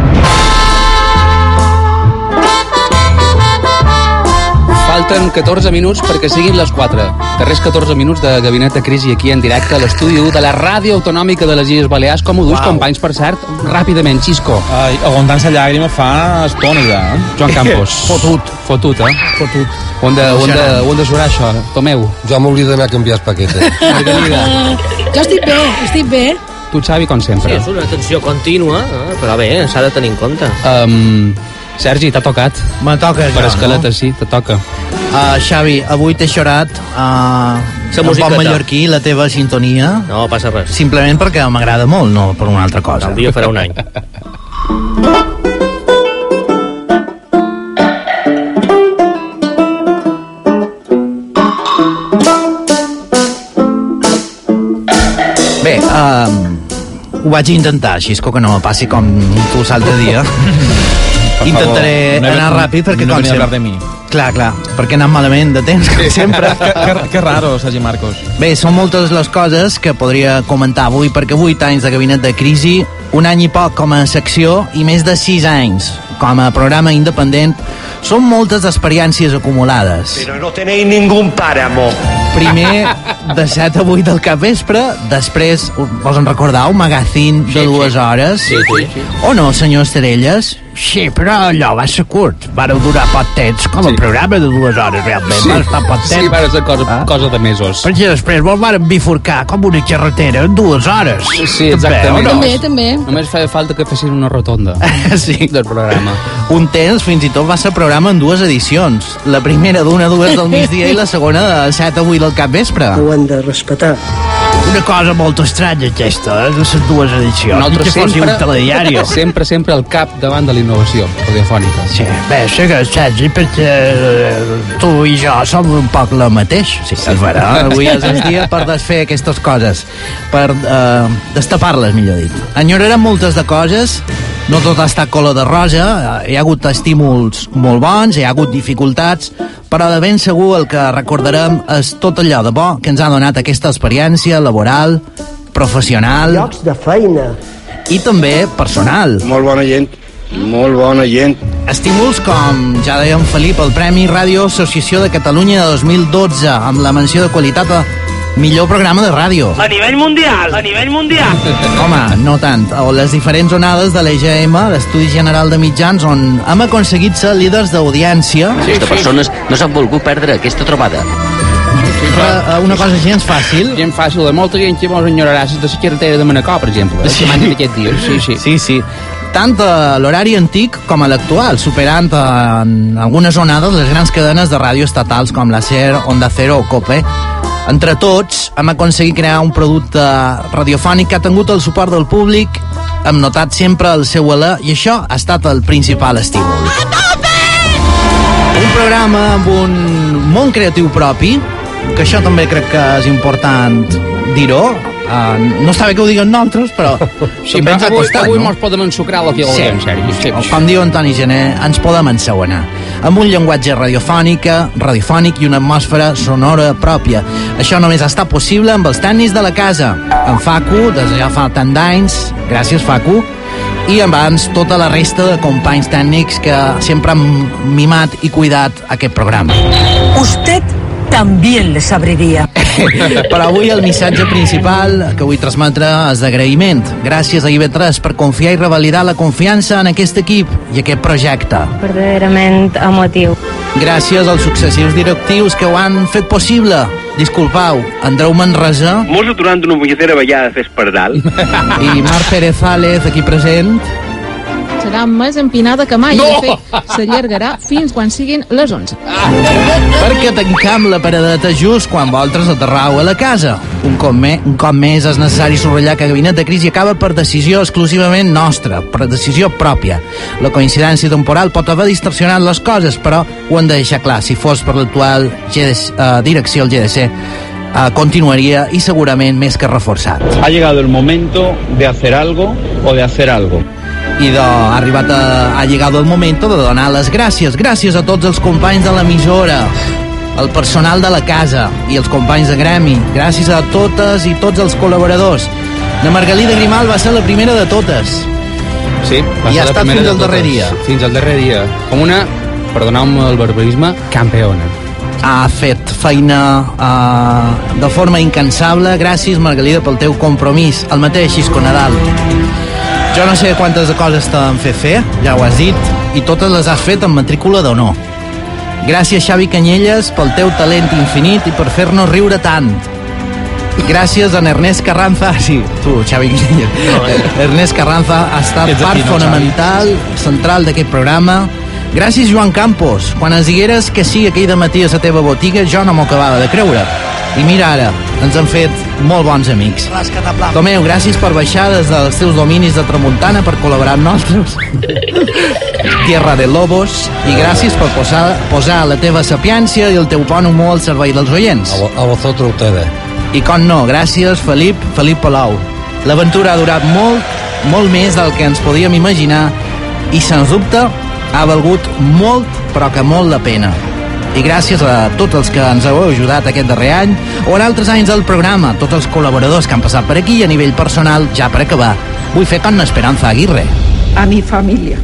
S9: Falten catorze minuts perquè siguin les quatre. Darrers catorze minuts de Gabinet de Crisi aquí en directe a l'estudi u de la Ràdio Autonòmica de les Illes Balears. Com ho dus, wow. Companys, per cert? Ràpidament, Xisco.
S16: Ai, aguantant sa llàgrima fa estona ja, eh?
S9: Joan Campos.
S16: Fotut.
S9: Fotut, eh?
S16: Fotut.
S9: Ho hem de, ho hem de, ho hem de surar, això. Tomeu.
S5: Jo m'hauria d'anar a canviar el paquet.
S10: Margarida. Jo estic bé, estic bé.
S9: Tu, Xavi, com sempre.
S8: Sí, és una atenció contínua, eh? Però bé, s'ha de tenir en compte.
S9: Um, Sergi, t'ha tocat.
S15: Me toca,
S9: per
S15: jo,
S9: escaleta,
S15: no?
S9: Sí, te toca.
S15: Uh, Xavi, avui t'he xorat uh, el bon mallorquí, la teva sintonia.
S8: No passa res.
S15: Simplement perquè m'agrada molt, no per una altra cosa.
S8: El dia farà un any.
S15: Bé, uh, ho vaig intentar, Xisco, que no me passi com tu l'altre dia. Intentaré
S16: no
S15: anar ràpid perquè
S16: no
S15: com sempre...
S16: de mi.
S15: Clar, clar, perquè he anat malament de temps, com sempre.
S16: que, que, que raro, Sergi Marcos.
S15: Bé, són moltes les coses que podria comentar avui, perquè vuit anys de Gabinet de Crisi, un any i poc com a secció i més de sis anys com a programa independent, són moltes experiències acumulades.
S18: Però no tenéis ningún páramo.
S15: Primer, de set a vuit del capvespre, després, vos en recordeu, magazine de sí, dues
S8: sí.
S15: hores?
S8: Sí, sí, sí.
S15: O no, senyor Esterelles?
S19: Sí, però allò va ser curt. Vareu durar poc temps, com sí. el programa de dues hores, realment.
S9: Sí,
S19: va estar poc temps.
S9: Sí, va ser cosa, ah? cosa de mesos.
S19: Perquè després vos van bifurcar com una carretera en dues hores.
S9: Sí, exactament.
S10: No? També, també.
S9: Només feia falta que fessin una rotonda
S15: sí.
S9: del programa.
S15: Un temps, fins i tot, va ser programa en dues edicions. La primera d'una a dues del migdia i la segona de set a vuit del capvespre.
S19: Ho han de respetar. Una cosa molt estranya aquesta, eh, de les dues edicions.
S9: Nosaltres sempre,
S19: un telediari.
S9: sempre, sempre al cap davant de la innovació radiofònica.
S19: Sí, bé, sé que Sergi, perquè eh, tu i jo som un poc la mateix.
S15: Sí, és vera. Avui és el dia per desfer aquestes coses, per eh, destapar-les, millor dit. Enyorarem moltes de coses, no tot ha estat color de rosa, hi ha hagut estímuls molt bons, hi ha hagut dificultats, però de ben segur el que recordarem és tot allò de bo que ens ha donat aquesta experiència laboral, professional...
S19: Llocs de feina.
S15: I també personal.
S18: Molt bona gent, molt bona gent.
S15: estímuls com, ja dèiem Felip, el Premi Ràdio Associació de Catalunya de dos mil dotze, amb la menció de qualitat a millor programa de ràdio.
S11: A nivell mundial, a nivell mundial.
S15: Home, no tant. O les diferents onades de l'E G M, l'Estudi General de Mitjans, on hem aconseguit ser líders d'audiència.
S7: Aquestes persones no s'han volgut perdre aquesta trobada.
S15: Però una cosa gens fàcil.
S9: Gens fàcil. Molta gent que mos enyorarà de la carretera de Manacor, per exemple. Sí. Que m'han dit aquests dies. Sí, sí.
S15: Sí, sí. Tant a l'horari antic com a l'actual, superant en algunes onades les grans cadenes de ràdio estatals com la SER, Onda Cero o COPE. Entre tots hem aconseguit crear un producte radiofònic que ha tingut el suport del públic, hem notat sempre el seu alè i això ha estat el principal estímul. Un programa amb un món creatiu propi, que això també crec que és important dir-ho. Uh, no està bé que ho diguem nosaltres, però
S9: sí, però avui, costat, avui no? Mos podem ensucrar la que vulguem, sí. Sergi. Sí.
S15: Com diu Antoni Gené, ens podem enseuenar amb un llenguatge radiofònica, radiofònic i una atmosfera sonora pròpia. Això només està possible amb els tècnics de la casa, en Facu, des de ja fa tant d'anys, gràcies Facu, i abans tota la resta de companys tècnics que sempre han mimat i cuidat aquest programa.
S12: Usted también les abriria.
S15: Però avui el missatge principal que vull transmetre és d'agraïment. Gràcies a I V tres per confiar i revalidar la confiança en aquest equip i aquest projecte.
S23: Verdaderament emotiu.
S15: Gràcies als successius directius que ho han fet possible. Disculpau, Andreu Manresa.
S18: Mos aturant una punyetera ballada fes per dalt.
S15: I Marc Pérez Ález, aquí present.
S24: Serà més empinada que mai. No! De fet, s'allargarà fins quan siguin les onze.
S15: Ah, perquè tancam la paradeta just quan vosaltres aterrau a la casa. Un cop, me, un cop més és necessari subratllar que Gabinet de Crisi acaba per decisió exclusivament nostra, per decisió pròpia. La coincidència temporal pot haver distorsionat les coses, però ho hem de deixar clar. Si fos per l'actual G D C, uh, direcció, el G D C, uh, continuaria i segurament més que reforçat.
S25: Ha llegado el momento de hacer algo o de hacer algo.
S15: I de, ha arribat a, ha llegado el moment de donar les gràcies. Gràcies a tots els companys de l'emissora, el personal de la casa i els companys de gremi. Gràcies a totes i tots els col·laboradors. La Margalida Grimal va ser la primera de totes.
S9: Sí, va
S15: I
S9: ser
S15: ha estat fins al darrer dia.
S9: Fins al darrer dia. Com una, perdoneu-me el barbarisme, campeona.
S15: Ha fet feina uh, de forma incansable. Gràcies, Margalida, pel teu compromís. El mateix Xisco Nadal. Jo no sé quantes coses t'han fet fer, ja ho has dit, i totes les has fet amb matrícula d'honor. Gràcies, Xavi Canyelles, pel teu talent infinit i per fer-nos riure tant. Gràcies a Ernest Carranza, sí, tu, Xavi Canyelles. No, eh? Ernest Carranza ha estat part no, fonamental, Xavi. Central d'aquest programa. Gràcies, Joan Campos. Quan ens digueres que sí aquell de matí a la teva botiga, jo no m'ho acabava de creure. I mira ara, ens han fet molt bons amics. Tomeu, gràcies per baixar des dels teus dominis de Tramuntana per col·laborar amb nostres. Tierra de Lobos. I gràcies per posar, posar la teva sapiència i el teu bon humor al servei dels oients.
S5: A, a vosotros ustedes.
S15: I com no, gràcies, Felip, Felip Palau. L'aventura ha durat molt, molt més del que ens podíem imaginar i, sens dubte, ha valgut molt, però que molt la pena. I gràcies a tots els que ens heu ajudat aquest darrer any o en altres anys del programa, tots els col·laboradors que han passat per aquí i a nivell personal, ja per acabar, vull fer con Esperanza Aguirre.
S12: A mi familia.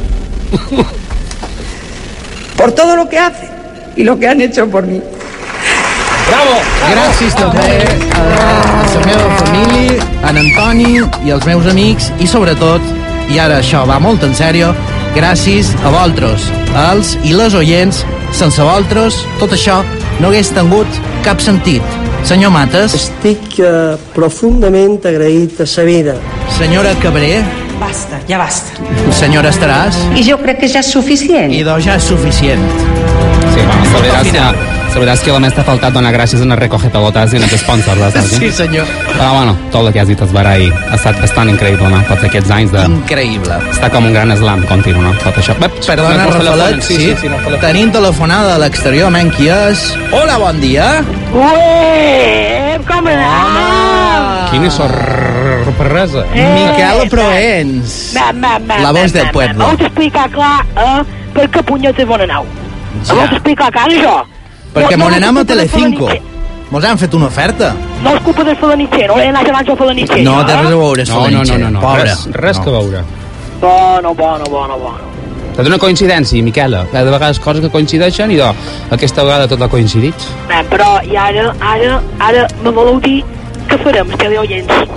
S12: Por todo lo que hacen y lo que han hecho por mí.
S15: Bravo! Gràcies també a la meva família, a en Antoni i als meus amics i sobretot, i ara això va molt en sèrio, gràcies a vosaltres, als i les oients. Sense vosaltres, tot això no hagués tingut cap sentit. Senyor Mates.
S26: Estic uh, profundament agraït a sa vida.
S15: Senyora Cabré.
S12: Basta, ja basta.
S15: Senyora Estaràs.
S12: I jo crec que ja és suficient.
S15: I doncs ja és suficient.
S9: Sí, bueno, sabràs que, sabràs que només t'ha faltat donar gràcies en el recoge pelotas i en els sponsors.
S15: Sí, senyor.
S9: Però bueno, tot el que has dit es verà i ha estat bastant increïble, no? Tots aquests anys de...
S15: Increïble.
S9: Està com un gran slam continu, no? Tot això. Bep,
S15: Perdona, Rafalet, sí, sí, sí, sí, tenim telefonada a l'exterior, men, qui és? Hola, bon dia.
S27: Ué, com anava?
S9: Quina sorpresa.
S27: Eh,
S15: Miquel Proens. La voz del pueblo.
S27: Vau explicar clar, eh, per què punyetes bon anau. Ja. Vau explicar clar, això.
S15: Perquè no, mon anam a Telecinco. Mos han fet una oferta.
S27: No és culpa del Felanitxer, no l'he anat abans al Felanitxer.
S15: No té res a veure,
S9: no, no, no, no,
S15: pobre.
S9: Res, res no. que veure.
S27: Bueno, bueno, bueno, bueno.
S9: És una coincidència, Miquela. Hi ha de vegades coses que coincideixen i do, aquesta vegada tot ha coincidit.
S27: Eh, però, i ara, ara, ara me voleu dir què farem, els teleoients?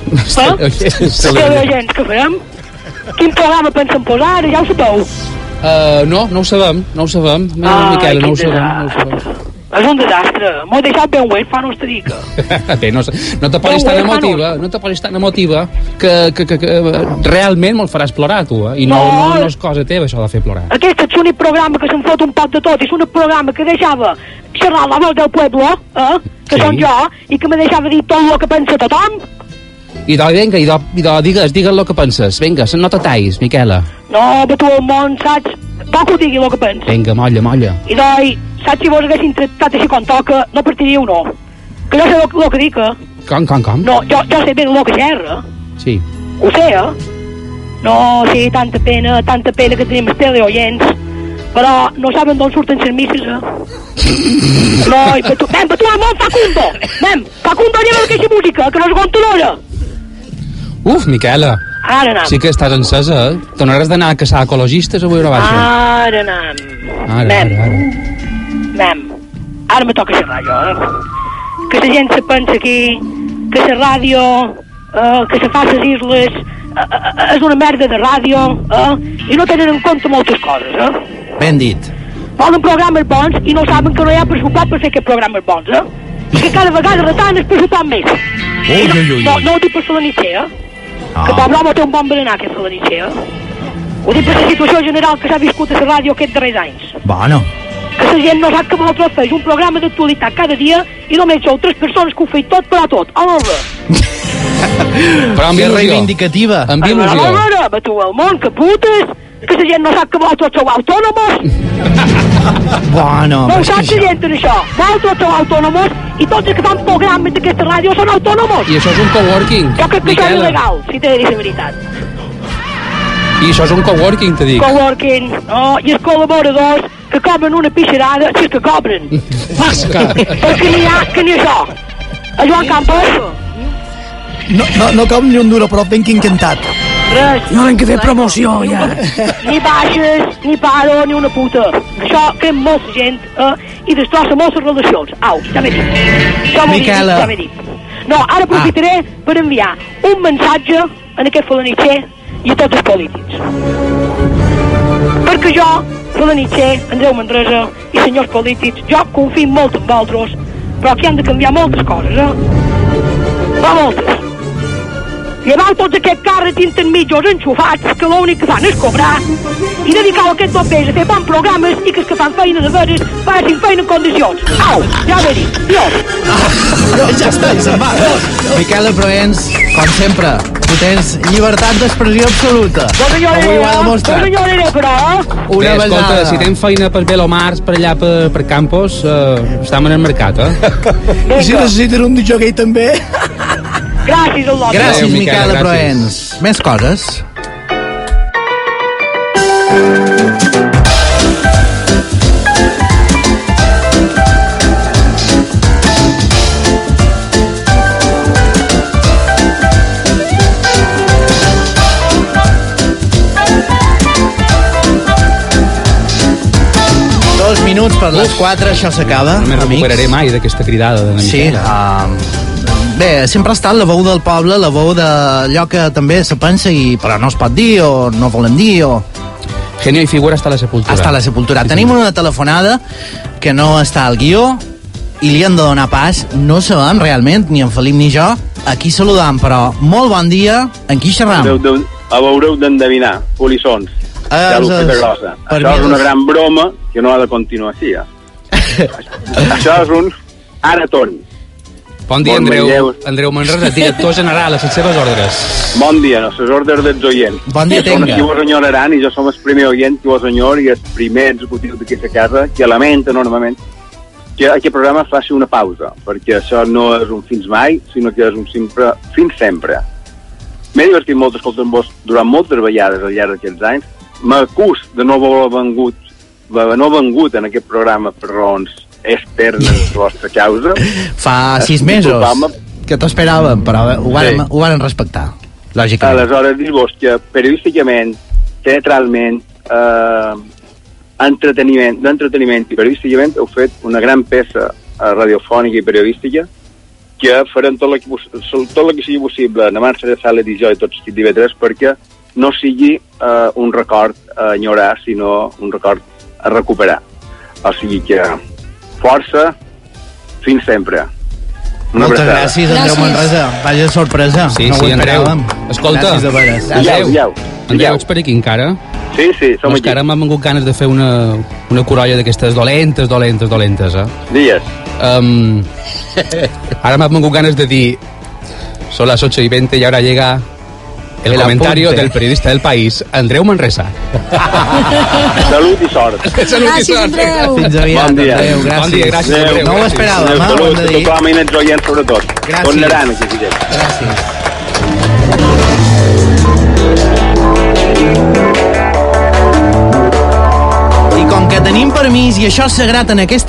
S27: Els teleoients, què farem? Quin programa pensen posar ara, ja ho sabeu?
S9: Uh, no, no ho sabem, no ho sabem. No,
S27: Ai,
S9: Miquela, no ho sabem,
S27: desastre.
S9: no ho sabem.
S27: És un desastre. M'ho he deixat ben wet, fa nostrica.
S9: Bé, no, no te posis tan emotiva, no te posis tan emotiva que, que, que, que realment me'l faràs plorar, tu, eh? I no, no, no, no és cosa teva, això de fer plorar.
S27: Aquest és l'únic programa que se'n fot un pot de tot. És un programa que deixava xerrar la voz del pueblo, eh? Que sí. Som jo, i que me deixava dir tot el que pensa tothom.
S9: I do, vinga, i do, i do, digues, digues el que penses. Vinga, no te tallis, Miquela.
S27: No, però tu el món, saps? Toco digui el que pensa.
S9: Vinga, molla, molla.
S27: I doi, saps si vos haguessin tractat així com toca, no partiríeu, no. Que jo sé el, el que dic, eh?
S9: Com, com, com?
S27: No, jo, jo sé ben el que xerra.
S9: Sí.
S27: Ho sé, eh? No, sí, tanta pena, tanta pena que tenim els teleoients, però no saben d'on surten les misses, eh? No, i per tu, ven, per tu, amor, Facundo! Ven, Facundo, anem a aquesta música, que no es aguanto l'hora.
S9: Uf, Miquela.
S27: Ara anem.
S9: Sí que estàs encesa, eh? Tornaràs d'anar a caçar ecologistes avui a baixa.
S27: Ara anem.
S9: Ara,
S27: Mem.
S9: ara, ara.
S27: Mem, ara me toca xerrar jo, eh? Que la gent se pensa aquí, que la ràdio, eh, que se fa les isles, eh, eh, és una merda de ràdio, eh? I no tenen en compte moltes coses, eh?
S15: Ben dit.
S27: Volen programes bons i no saben que no hi ha pressupost per fer aquests programes bons, eh? Perquè cada vegada retallen el pressupost més.
S15: Ui,
S27: no,
S15: ui, ui.
S27: no, no ho dic per Felanitxer, eh?
S15: Ah.
S27: Que pobre home té un bon berenar, aquest Felanitxer, eh? Ho dic per la situació general que s'ha viscut a la ràdio aquests darrers anys.
S15: Bueno.
S27: Que la gent no sap que vosaltres feu un programa d'actualitat cada dia i només sou tres persones que ho feu tot per a tot. A l'hora.
S9: Però amb
S15: Que
S9: il·lusió.
S15: reivindicativa.
S9: Amb
S27: A
S9: il·lusió.
S27: l'hora, va tu al món, que putes, que la gent no sap que vosaltres sou autònomos.
S15: Bueno,
S27: No ho
S15: però és
S27: sap
S15: que
S27: la gent, això. Vosaltres sou autònomos i tots els que fan programes d'aquesta ràdio són autònomos.
S9: I això és un coworking,
S27: Jo crec que això és
S9: Miquela.
S27: il·legal, si t'he de dir la veritat.
S9: I això és un coworking, te dic.
S27: Coworking, no? I els col·laboradors que cobren una pixarada, si és que cobren. Perquè n'hi ha, que n'hi ha això. A Joan Campos,
S10: No, no, no com ni un duro, però ben encantat.
S27: res.
S10: No hem que fer promoció, ja.
S27: Ni baixes, ni paro, ni una puta. Això crem molta gent, eh? I destrossa moltes relacions. Au, ja m'he dit. Ja m'ho he dit,
S15: Miquela.
S27: ja m'he dit. No, ara aprofitaré ah. per enviar un missatge a aquest Felanitxer i a tots els polítics. Perquè jo, Felanitxer, Andreu Manresa i senyors polítics, jo confio molt en vosaltres, però aquí han de canviar moltes coses, eh? Però moltes. Llevar tots aquests càrrecs intermitjos enxufats que l'únic que fan és cobrar i dedicar aquests papers a fer bons programes i que els que fan feina de veres facin feina en condicions. Au, ja m'he dit. Adiós.
S15: Ja està, i se'n va. Miquela Proens, com sempre, tu tens llibertat d'expressió absoluta.
S27: Bon senyor
S15: Avui ho ha
S27: Herrera, bon
S15: demostrat.
S27: senyor Herrera, però, eh?
S15: Una
S9: Bé, escolta,
S15: besada.
S9: si tens feina per Belomars, per allà per, per Campos, eh, estem en el mercat, eh?
S10: I si necessiten un disjockey també.
S27: Gràcies, Allah.
S15: Gràcies,
S9: Adéu,
S15: Miquela
S9: Miquela,
S15: Proens. Més coses? Dos minuts per les quatre, això s'acaba,
S9: No me
S15: amics.
S9: recuperaré mai d'aquesta cridada de la
S15: Sí,
S9: Miquela.
S15: uh, bé, sempre ha estat la veu del poble, la veu d'allò que també se pensa i però no es pot dir o no volen dir o...
S9: Genio i figura hasta la sepultura.
S15: Hasta la sepultura. Tenim una telefonada que no està al guió i li hem de donar pas. No sabem realment, ni en Felip ni jo, a qui saludam, però molt bon dia. En qui xerram?
S18: Haureu de, haureu d'endevinar, polissons.
S15: Ah,
S18: Ja l'ho
S15: és-
S18: feta grossa.
S15: per
S18: Això
S15: mi
S18: és una
S15: és-
S18: gran broma que no ha de continuar així. Eh? Això és un aratón.
S9: Bon dia,
S18: Bon
S9: Andreu,
S18: Manlleu.
S9: Andreu Manresa, director general, a les seves ordres.
S18: Bon dia, no, les ordres dels oients.
S15: Bon dia,
S18: Jo som
S15: tenga.
S18: qui vos enyoraran i jo som el primer oient que vos enyor i el primer executiu d'aquesta casa que lamenta enormement que aquest programa faci una pausa, perquè això no és un fins mai, sinó que és un sempre, fins sempre. M'he divertit molt escoltant-vos durant moltes vegades al llarg d'aquests anys. M'acus de no haver vengut, de no haver vengut en aquest programa per raons externes a la vostra causa.
S15: Fa sis
S18: És
S15: mesos
S18: culpable.
S15: que t'ho esperàvem, però ho varen,
S18: Sí.
S15: ho varen respectar, lògicament.
S18: Aleshores, dir-vos que periodísticament, teatralment, eh, entreteniment, d'entreteniment i periodísticament heu fet una gran peça radiofònica i periodística que farem tot el que, tot el que sigui possible a marxa de fer l'edició i tots els divendres perquè no sigui eh, un record a enyorar, sinó un record a recuperar. O sigui que força, fins sempre. Una
S15: Moltes
S18: abraçada.
S15: gràcies, Andreu Manresa. Vaja sorpresa.
S9: Sí,
S15: no
S9: sí,
S15: ho
S9: Andreu.
S15: esperàvem.
S9: Escolta,
S15: Gràcies de veres.
S9: Andreu,
S18: Iau,
S9: Andreu, ets per aquí encara?
S18: Sí, sí, som
S9: aquí. Ara m'han vingut ganes de fer una, una corolla d'aquestes dolentes, dolentes, dolentes, eh?
S18: Digues.
S9: Um, ara m'han vingut ganes de dir son las ocho y veinte y ahora llega el,
S15: El
S9: comentario
S15: apunte.
S9: del periodista del País, Andreu Manresa.
S18: Salut i sort.
S9: Salut i sort.
S15: Fins aviat,
S18: Bon dia.
S15: Andreu, gràcies.
S9: Bon dia, gràcies, Andreu.
S15: No ho esperàvem,
S18: Adéu,
S15: eh, ho hem
S18: salut
S15: de
S18: a
S15: dir.
S18: tothom i als oients, sobretot.
S15: Gràcies.
S18: Tornaran aquí, Guillem.
S15: Gràcies. I com que tenim permís i això és sagrat en aquesta